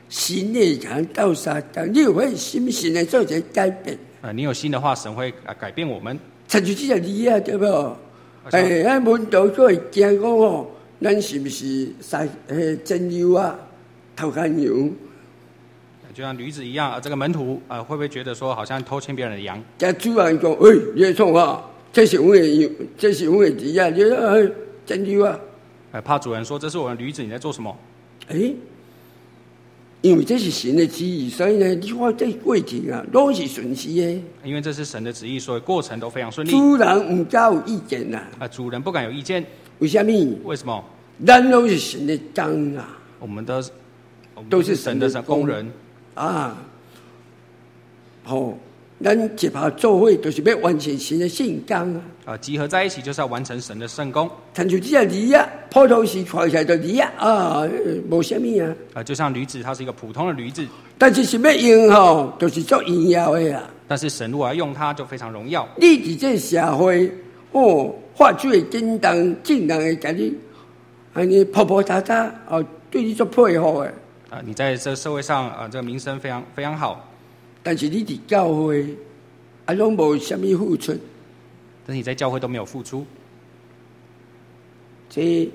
[SPEAKER 1] 神会甲咱斗相共，你有会心神来做一个改变。
[SPEAKER 2] 呃，你有心的话，神会啊改变我们。
[SPEAKER 1] 参就这个字啊，对不？哎，咱门徒都会惊讲哦，咱是不是杀诶真牛啊，偷看牛？
[SPEAKER 2] 就像驴子一样，啊，这个门徒啊，会不会觉得说好像偷牵别人的羊？
[SPEAKER 1] 这主人讲，哎，你创啊，这是我的，这是我的字啊，你哎真牛啊！
[SPEAKER 2] 哎，怕主人说这是我的驴子，你在做什么？
[SPEAKER 1] 哎，因为这是神的旨意，所以呢，你看这过程啊，都是顺时的。
[SPEAKER 2] 因为这是神的旨意，所以过程都非常顺利。
[SPEAKER 1] 主人唔敢有意见呐。
[SPEAKER 2] 啊，主人不敢有意见。
[SPEAKER 1] 为什么？
[SPEAKER 2] 为什么？
[SPEAKER 1] 咱都是神的工啊，
[SPEAKER 2] 我们的
[SPEAKER 1] 都是神的
[SPEAKER 2] 工人
[SPEAKER 1] 啊。好，咱一拍做伙，就是要完成神的圣工啊。
[SPEAKER 2] 啊，集合在一起就是要完成神的圣工。
[SPEAKER 1] 参像这个梨啊，普通时看起来就梨啊，啊，无什么啊。
[SPEAKER 2] 啊，就像驴子，它是一个普通的驴子。
[SPEAKER 1] 但是是要用吼，就是做荣耀的啦。
[SPEAKER 2] 但是神如果要用它，就非常荣耀。
[SPEAKER 1] 你伫这社会，哦，发出的震动，竟然会甲你安尼婆婆嗒嗒，哦，对你做配合的。
[SPEAKER 2] 啊，你在这个社会上啊，这个名声非常非常好。
[SPEAKER 1] 但是你伫教会，啊，拢无什么付出。
[SPEAKER 2] 但是你在教会都没有付出，
[SPEAKER 1] 这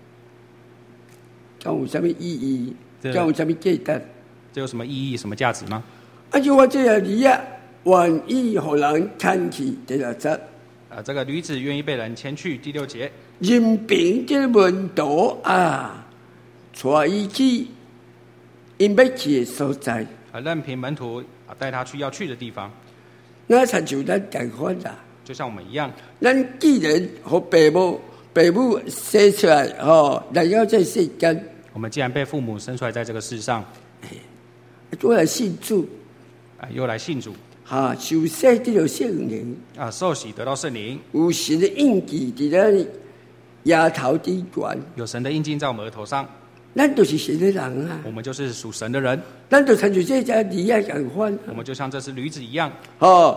[SPEAKER 1] 讲有什么意义？讲有什么价值？
[SPEAKER 2] 这有什么意义、什么价值吗？
[SPEAKER 1] 啊，就我这个梨啊，愿意互人牵去第六节。
[SPEAKER 2] 啊，这个驴子愿意被人牵去，第六节。
[SPEAKER 1] 任凭这门徒啊，带伊去因要去的所在。
[SPEAKER 2] 啊，任凭门徒啊带他去要去的地方。
[SPEAKER 1] 那参像咱同款啦，
[SPEAKER 2] 就像我们一样。
[SPEAKER 1] 咱既然和父母、父母生出来，吼，来到这世间。
[SPEAKER 2] 我们既然被父母生出来在这个世上，
[SPEAKER 1] 都来信主，
[SPEAKER 2] 啊，又来信主，
[SPEAKER 1] 哈，受洗得到圣灵，
[SPEAKER 2] 啊，受洗得到圣灵，
[SPEAKER 1] 有神的印记伫咱额头之端，
[SPEAKER 2] 有神的印记在我们额头上，
[SPEAKER 1] 咱就是神的人啊，
[SPEAKER 2] 我们就是属神的人，
[SPEAKER 1] 咱就参像这只驴啊同款，
[SPEAKER 2] 我们就像这只驴子一样，
[SPEAKER 1] 哦，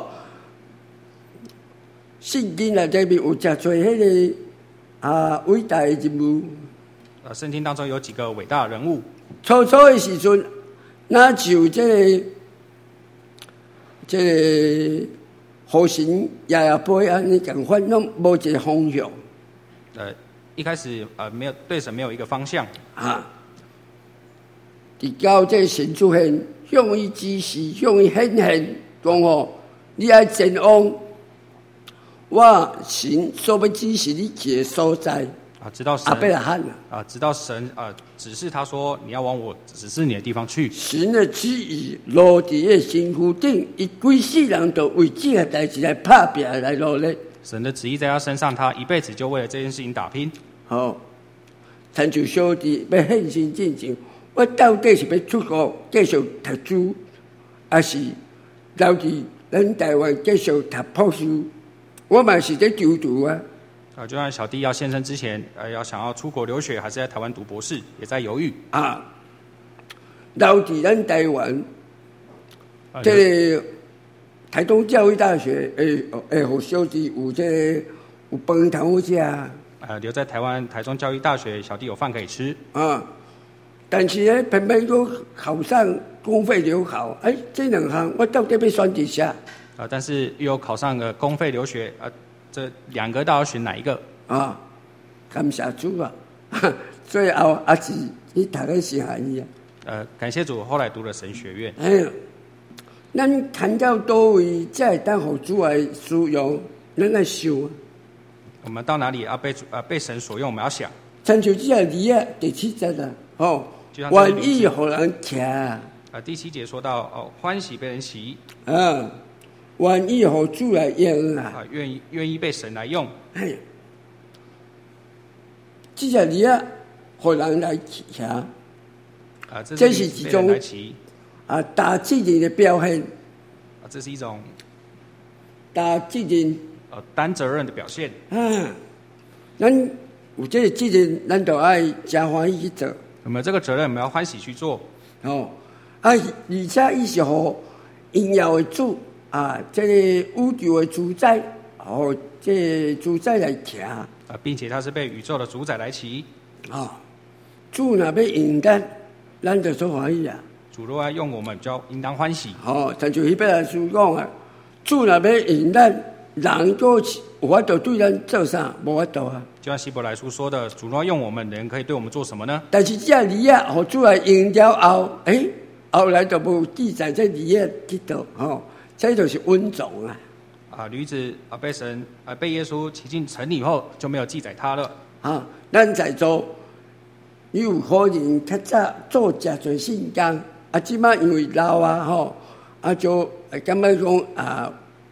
[SPEAKER 1] 圣经内底面有真多迄个啊伟大的人物。
[SPEAKER 2] 呃，圣经当中有几个伟大的人物。
[SPEAKER 1] 初初的时阵，那就这个这个和神爷爷辈安尼共款，拢无一个方向。
[SPEAKER 2] 呃，一开始呃没有对神没有一个方向
[SPEAKER 1] 啊。直到这个神出现，向伊指示，向伊显现，讲哦，你爱前往我神所要指示你去的所在。
[SPEAKER 2] 啊，直到神
[SPEAKER 1] 阿伯拉罕
[SPEAKER 2] 啊，直到神啊指示他说你要往我指示你的地方去。
[SPEAKER 1] 神的旨意落伫个身躯顶，伊规世人都为这个代志来打拼来努力。
[SPEAKER 2] 神的旨意在他身上，他一辈子就为了这件事情打拼。
[SPEAKER 1] 好，参像小弟要献身进前，我到底是要出国继续读书，还是留伫咱台湾继续读博士？我嘛是在纠读啊。
[SPEAKER 2] 啊，就像小弟要献身之前，呃，要想要出国留学，还是在台湾读博士，也在犹豫。
[SPEAKER 1] 啊，留伫咱台湾，
[SPEAKER 2] 啊、
[SPEAKER 1] 这个台东教育大学，诶、欸、诶，互小弟有这个有饭通好食啊。
[SPEAKER 2] 呃，留在台湾台中教育大学，小弟有饭可以吃。
[SPEAKER 1] 啊，但是呢，偏偏都考上公费留考，哎、欸，这两项我到底要选一下？
[SPEAKER 2] 啊，但是又考上了公费留学，啊。这两个到底要选哪一个？
[SPEAKER 1] 啊，感谢主啊！最后阿姊你读个神学院啊？
[SPEAKER 2] 呃，感谢主，后来读了神学院。
[SPEAKER 1] 哎呀，咱谈到多位，才会当互主来使用，咱来想。
[SPEAKER 2] 我们到哪里要被主呃被神所用？我们要想。
[SPEAKER 1] 参像这个字啊，第七节啊，哦，愿意互人骑啊。
[SPEAKER 2] 啊，第七节说到哦，欢喜被人骑。
[SPEAKER 1] 啊。愿意互主来用啊！
[SPEAKER 2] 啊，愿意愿意被神来用。
[SPEAKER 1] 哎，这个字啊，互人来骑啊！
[SPEAKER 2] 啊，这是一种
[SPEAKER 1] 啊，大责任的表现。
[SPEAKER 2] 啊，这是一种
[SPEAKER 1] 大责任。
[SPEAKER 2] 呃，担责任的表现。
[SPEAKER 1] 啊，咱有这个责任，咱就爱加欢喜去做。
[SPEAKER 2] 我们这个责任，我们要欢喜去做。
[SPEAKER 1] 哦，啊，而且伊是互荣耀的主。啊，这个宇宙的主宰，哦，这个主宰来骑啊，
[SPEAKER 2] 并且他是被宇宙的主宰来骑。
[SPEAKER 1] 啊，主若要用咱，咱就做欢喜啊。
[SPEAKER 2] 主若要用我们，就应当欢喜。
[SPEAKER 1] 哦，但就希伯来书讲啊，主若要用咱，人都有法度对咱做啥？无法度啊。
[SPEAKER 2] 就像希伯来书说的，主若要用我们，人可以对我们做什么呢？
[SPEAKER 1] 但是这梨啊，互主来用了后，诶，后来就无记载这梨啊去倒，吼，这就是温种啊。
[SPEAKER 2] 啊，驴子啊被神啊被耶稣骑进城里以后，就没有记载他了。
[SPEAKER 1] 啊，咱在座，你有可能较早做诚侪圣工，啊，即摆因为老啊，吼，啊就感觉讲啊，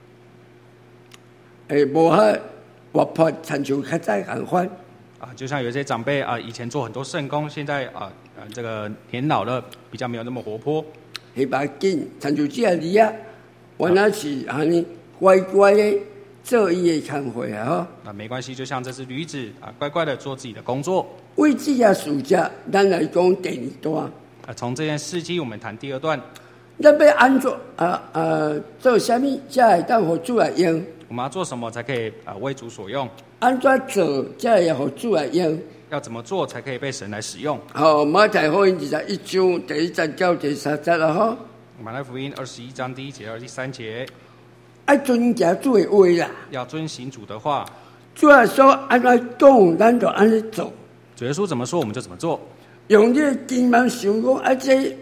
[SPEAKER 1] 诶，无遐活泼，亲像较早共款。
[SPEAKER 2] 啊，就像有些长辈啊，以前做很多圣工，现在啊啊这个年老了，比较没有那么活泼。
[SPEAKER 1] 迄把紧，亲像这梨啊，原来是安尼乖乖的做伊的工课啊，吼。
[SPEAKER 2] 啊，没关系，就像这只驴子啊，乖乖的做自己的工作。
[SPEAKER 1] 为这件事情，咱来讲第二段。
[SPEAKER 2] 啊，从这件事迹，我们谈第二段。
[SPEAKER 1] 咱要安怎啊啊做什么才会当互主来用？
[SPEAKER 2] 我们要做什么才可以啊为主所用？
[SPEAKER 1] 安怎做才会互主来用？
[SPEAKER 2] 要怎么做才可以被神来使用？
[SPEAKER 1] 好，马太福音二十一章第一节到第三节啦，吼。
[SPEAKER 2] 马太福音二十一章第一节到第三节，
[SPEAKER 1] 爱遵行主的话啦。
[SPEAKER 2] 要遵行主的话。
[SPEAKER 1] 主要说安怎讲，咱就安怎做。
[SPEAKER 2] 主耶稣怎么说，我们就怎么做。
[SPEAKER 1] 用你的经验想讲，啊，这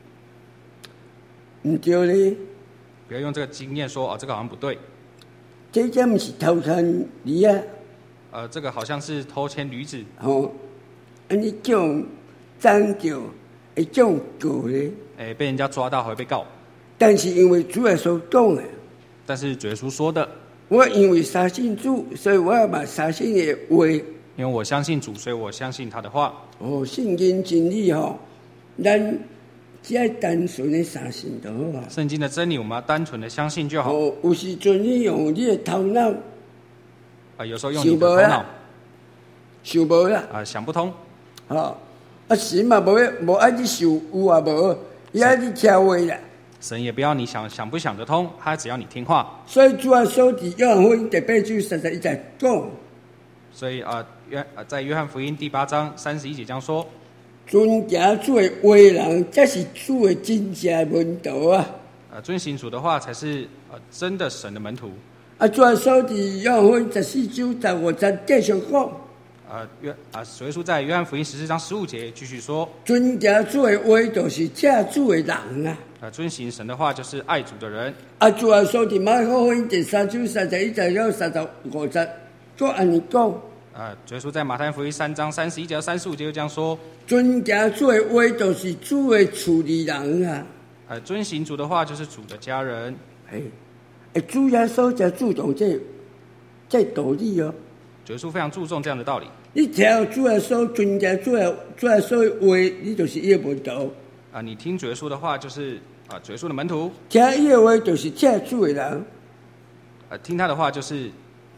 [SPEAKER 1] 唔对咧。
[SPEAKER 2] 不要用这个经验说，哦，这个好像不对。
[SPEAKER 1] 这这不是偷看你啊？
[SPEAKER 2] 呃，这个好像是偷牵驴子。
[SPEAKER 1] 哦，安尼种脏叫，会种告咧。
[SPEAKER 2] 哎，被人家抓到还会被告。
[SPEAKER 1] 但是因为主耶稣讲的，
[SPEAKER 2] 但是主耶稣说的，
[SPEAKER 1] 我因为相信主，所以我要把相信的话。
[SPEAKER 2] 因为我相信主，所以我相信他的话。
[SPEAKER 1] 哦，圣经真理吼，咱只要单纯的相信就好啊。
[SPEAKER 2] 圣经的真理，我们要单纯的相信就好。
[SPEAKER 1] 哦，有时阵你用你的头脑，
[SPEAKER 2] 啊，有时候用你的头脑，
[SPEAKER 1] 想无啦，
[SPEAKER 2] 啊，想不通。
[SPEAKER 1] 哦，啊神嘛无无爱你想有啊无，伊爱你听话啦。
[SPEAKER 2] 神也不要你想想不想得通，他只要你听话。
[SPEAKER 1] 所以主要说伫约翰福音第八章三十一节讲。
[SPEAKER 2] 所以啊，约在约翰福音第八章三十一节这样说：
[SPEAKER 1] 遵行主的话人，才是主的真正门徒啊！
[SPEAKER 2] 啊，遵行主的话才是呃真的神的门徒。
[SPEAKER 1] 啊，主要说伫约翰福音十四章十五节继续讲。
[SPEAKER 2] 啊约啊，主耶稣在约翰福音十四章十五节继续说：
[SPEAKER 1] 遵行主的话，就是听主的人啊！
[SPEAKER 2] 啊，遵行神的话就是爱主的人。
[SPEAKER 1] 啊，主要说伫马可福音第三章三十一节到三十五节，都安尼讲。
[SPEAKER 2] 啊，主耶稣在马太福音三章三十一节到三十五节就这样说：
[SPEAKER 1] 遵行主的话，就是主的处理人啊！
[SPEAKER 2] 啊，遵行主的话就是主的家人。
[SPEAKER 1] 哎，哎，主耶稣才注重这这道理哦。
[SPEAKER 2] 主耶稣非常注重这样的道理。
[SPEAKER 1] 你听主耶稣遵行主耶主耶稣的话，你就是伊的门徒。
[SPEAKER 2] 啊，你听主耶稣的话，就是啊主耶稣的门徒。
[SPEAKER 1] 听伊的话，就是听主的人。
[SPEAKER 2] 啊，听他的话就是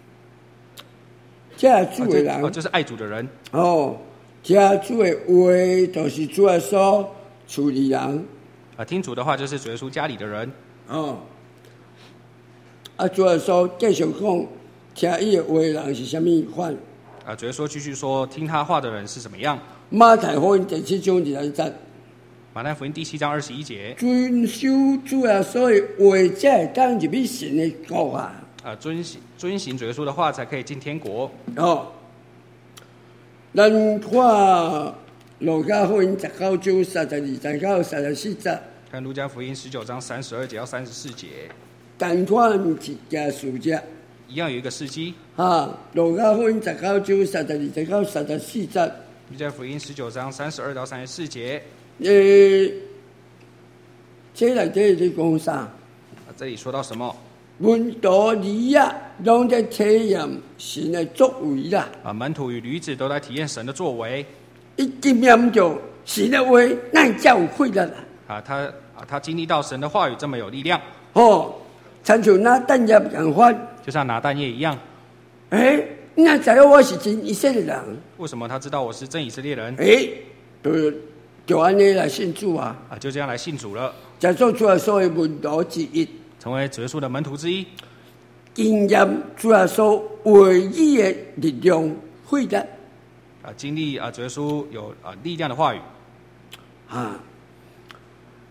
[SPEAKER 1] 听主的人，
[SPEAKER 2] 哦、啊，就是爱主的人。
[SPEAKER 1] 哦，听主的话，就是主耶稣处理人。
[SPEAKER 2] 啊，听主的话就是主耶稣家里的人。
[SPEAKER 1] 哦，啊，主耶稣继续讲，听伊的话的人是什么款？
[SPEAKER 2] 啊，主耶稣继续说，听他话的人是怎么样？
[SPEAKER 1] 马太福音第七章二十一节。
[SPEAKER 2] 马太福音第七章二十一节。
[SPEAKER 1] 遵守主耶稣的话，才会当入去神的国啊！
[SPEAKER 2] 啊，遵行遵行主耶稣的话，才可以进天国。
[SPEAKER 1] 哦，咱看路加福音十九章三十二节到三十四节。
[SPEAKER 2] 看路加福音十九章三十二节到三十四节。
[SPEAKER 1] 但看一件事情。
[SPEAKER 2] 一样有一个事迹。
[SPEAKER 1] 啊，路加福音十九章三十二节到三十四节。
[SPEAKER 2] 路加福音十九章三十二到三十四节。
[SPEAKER 1] 诶，这内底在讲啥？啊，
[SPEAKER 2] 这里说到什么？
[SPEAKER 1] 门徒离啊，拢在体验神的作为啦。
[SPEAKER 2] 啊，门徒与驴子都在体验神的作为。
[SPEAKER 1] 一经验到神的话，那才有快乐啦。
[SPEAKER 2] 啊，他啊，他经历到神的话语这么有力量。
[SPEAKER 1] 哦，亲像拿蛋也共款，
[SPEAKER 2] 就像拿蛋液一样。
[SPEAKER 1] 诶，那知道我是真以色列人。
[SPEAKER 2] 为什么他知道我是真以色列人？
[SPEAKER 1] 诶，就就安尼来信主啊！
[SPEAKER 2] 啊，就这样来信主了，
[SPEAKER 1] 才做出来所有门徒之一，
[SPEAKER 2] 成为主耶稣的门徒之一，
[SPEAKER 1] 经验主耶稣唯一的力量，会的
[SPEAKER 2] 啊，经历啊，主耶稣有啊力量的话语
[SPEAKER 1] 啊。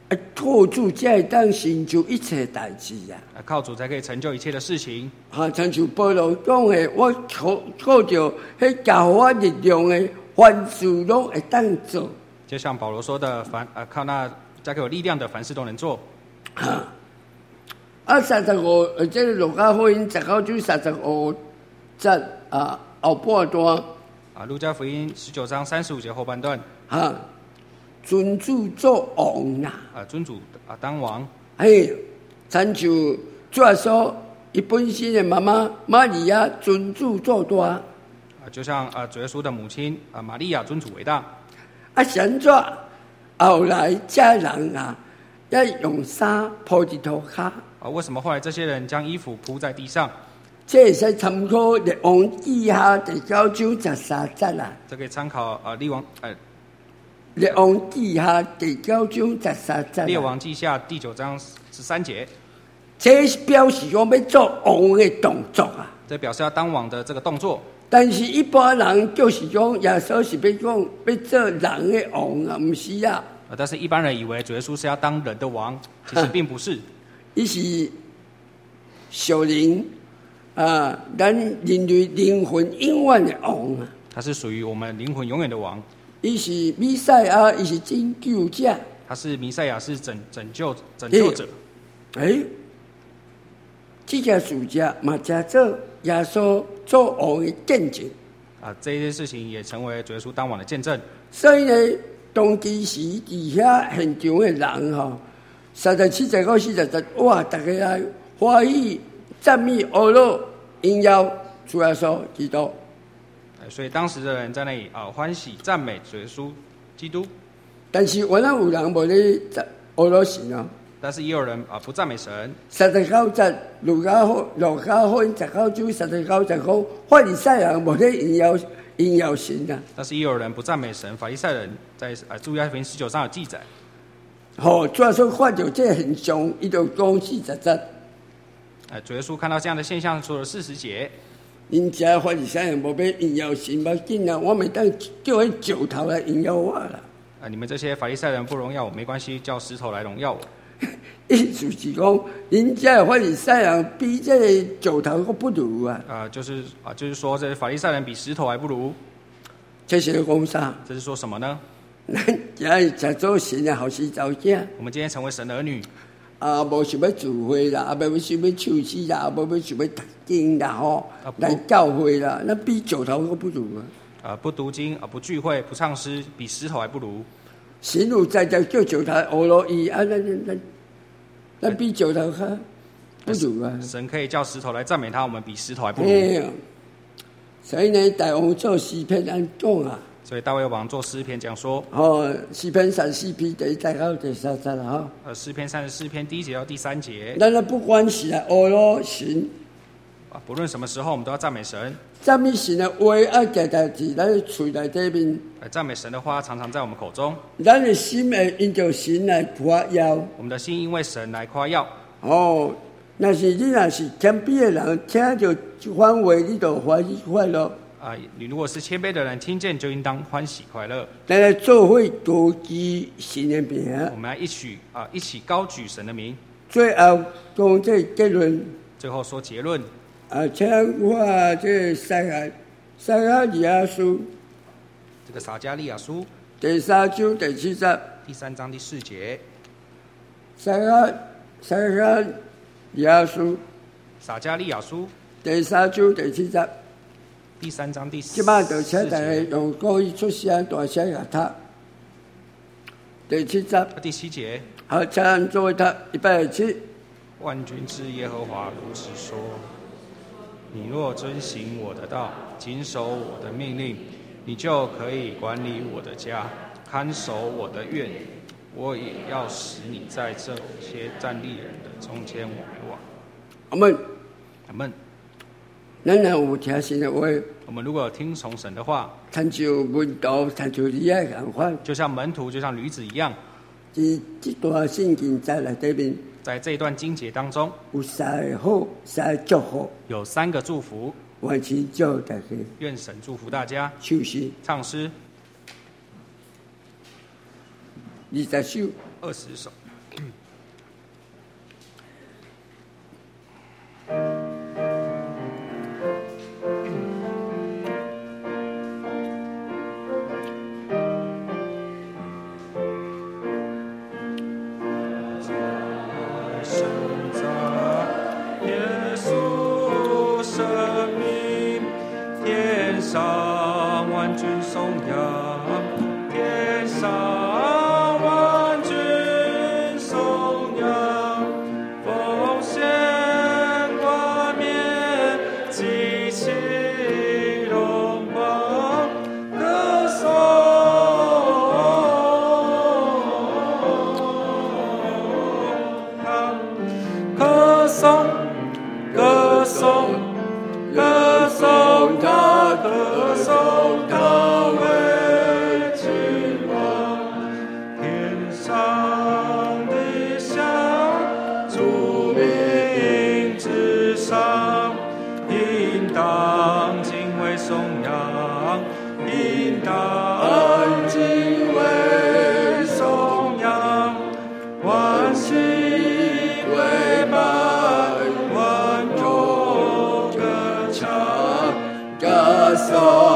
[SPEAKER 1] 啊，靠主才会当成就一切代志啊！
[SPEAKER 2] 啊，靠主才可以成就一切的事情。
[SPEAKER 1] 啊，亲像保罗讲的，我靠靠着迄教我力量的，凡事拢会当做。
[SPEAKER 2] 就像保罗说的，凡啊靠那加给我力量的，凡事都能做。
[SPEAKER 1] 啊，啊三十五，呃，这个路加福音十九章三十五节啊后半段。
[SPEAKER 2] 啊，路加福音十九章三十五节后半段。
[SPEAKER 1] 哈，尊主做王啦！
[SPEAKER 2] 啊，尊主啊当王。
[SPEAKER 1] 嘿，亲像主耶稣伊本身的妈妈玛利亚尊主做大。啊，
[SPEAKER 2] 就像啊主耶稣的母亲啊玛利亚尊主为大。
[SPEAKER 1] 啊，现在后来这人啊，要用衫铺伫涂骹。
[SPEAKER 2] 啊，为什么后来这些人将衣服铺在地上？
[SPEAKER 1] 这会使参考《列王记下》第九章十三节啦。
[SPEAKER 2] 这可以参考啊，列王呃，《
[SPEAKER 1] 列王记下》第九章十三节。
[SPEAKER 2] 列王记下第九章十三节。
[SPEAKER 1] 这是表示讲要做王的动作啊。
[SPEAKER 2] 这表示要当王的这个动作。
[SPEAKER 1] 但是一般人就是讲耶稣是要讲要做人的王啊，不是啊。
[SPEAKER 2] 啊，但是一般人以为主耶稣是要当人的王，其实并不是。
[SPEAKER 1] 伊是属灵啊，咱人类灵魂永远的王啊。
[SPEAKER 2] 他是属于我们灵魂永远的王。
[SPEAKER 1] 伊是弥赛亚，伊是拯救者。
[SPEAKER 2] 他是弥赛亚，是拯拯救拯救者。
[SPEAKER 1] 哎、欸，这件事情嘛，叫做耶稣做王的见证
[SPEAKER 2] 啊，这一件事情也成为主耶稣当王的见证。
[SPEAKER 1] 所以呢，当其时伫遐现场的人吼，三十七十到四十节，哇，大家来欢喜赞美阿罗荣耀主耶稣基督。
[SPEAKER 2] 所以当时的人在那里啊欢喜赞美主耶稣基督。
[SPEAKER 1] 但是原来有人无咧阿罗神啊。
[SPEAKER 2] 但是也有人啊不赞美神。
[SPEAKER 1] 三十九节路加路加福音十九章三十九节讲，法利赛人无咧荣耀荣耀神啊。
[SPEAKER 2] 但是也有人不赞美神，法利赛人在啊路加福音十九章有记载。
[SPEAKER 1] 好，主要说看到这现象，伊就讲四十节。
[SPEAKER 2] 哎，主耶稣看到这样的现象，说了四十节。
[SPEAKER 1] 人家法利赛人无要荣耀神，要紧啊，我咪当叫迄石头来荣耀我啦。
[SPEAKER 2] 啊，你们这些法利赛人不荣耀我，没关系，叫石头来荣耀我。
[SPEAKER 1] 意思是讲，人家的法利赛人比这个石头还不如啊！
[SPEAKER 2] 啊、呃，就是啊，就是说，这法利赛人比石头还不如。
[SPEAKER 1] 这是讲啥？
[SPEAKER 2] 这是说什么呢？
[SPEAKER 1] 咱也是做神的后世造者。
[SPEAKER 2] 我们今天成为神的儿女。
[SPEAKER 1] 啊，无想要聚会啦，啊，无想要唱诗啦，啊，无想要读经啦，吼、啊，来教会啦，那比石头还不如啊！
[SPEAKER 2] 啊，不读经啊，不聚会，不唱诗，比石头还不如。
[SPEAKER 1] 神有在在叫石头学落伊啊，咱咱咱。那比石头还不如啊！
[SPEAKER 2] 神可以叫石头来赞美他，我们比石头还不如。
[SPEAKER 1] 哎、所以呢，大王做诗篇安讲啊。
[SPEAKER 2] 所以大卫王做诗篇讲说。
[SPEAKER 1] 哦，诗篇三十四篇第一节到第三节啦，哈。
[SPEAKER 2] 呃，诗篇三十四篇第一节到第三节。
[SPEAKER 1] 咱啊，不管是来阿罗神
[SPEAKER 2] 啊，不论什么时候，我们都要赞美神。
[SPEAKER 1] 赞美神的话啊，常常伫咱的嘴内底面。
[SPEAKER 2] 呃，赞美神的话常常在我们口中。
[SPEAKER 1] 咱的心会因着神来夸耀。
[SPEAKER 2] 我们的心因为神来夸耀。
[SPEAKER 1] 哦，那是你若是谦卑的人，听着这番话，你就欢喜快乐。
[SPEAKER 2] 啊、呃，你如果是谦卑的人，听见就应当欢喜快乐。
[SPEAKER 1] 咱来做会高举神的名。
[SPEAKER 2] 我们要一起啊、呃，一起高举神的名。
[SPEAKER 1] 最后讲这结论。
[SPEAKER 2] 最后说结论。
[SPEAKER 1] 啊，请我这撒亚撒亚利亚书，
[SPEAKER 2] 这个撒迦利亚书
[SPEAKER 1] 第三章第七节，
[SPEAKER 2] 第三章第四节。
[SPEAKER 1] 撒亚撒亚利亚书，
[SPEAKER 2] 撒迦利亚书
[SPEAKER 1] 第三章第七节，
[SPEAKER 2] 第三章第四节。
[SPEAKER 1] 即摆就请大家用国语出声大声来读。第七节。
[SPEAKER 2] 第七节。
[SPEAKER 1] 好，请咱做读一百七。
[SPEAKER 2] 万军之耶和华如此说。你若遵行我的道，谨守我的命令，你就可以管理我的家，看守我的院。我也要使你在这些战利人的中间为王。
[SPEAKER 1] 阿门。
[SPEAKER 2] 阿门。
[SPEAKER 1] 咱若有听神的话，
[SPEAKER 2] 我们如果听从神的话，
[SPEAKER 1] 参照门徒，参照你的讲法，
[SPEAKER 2] 就像门徒，就像驴子一样。
[SPEAKER 1] 在这段圣经在内底面。
[SPEAKER 2] 在这一段经节当中，
[SPEAKER 1] 有三个好，三个祝福，
[SPEAKER 2] 有三个祝福。
[SPEAKER 1] 愿神祝大家，
[SPEAKER 2] 愿神祝福大家。
[SPEAKER 1] 唱诗，
[SPEAKER 2] 唱诗，
[SPEAKER 1] 二十首，
[SPEAKER 2] 二十首。
[SPEAKER 1] 歌颂。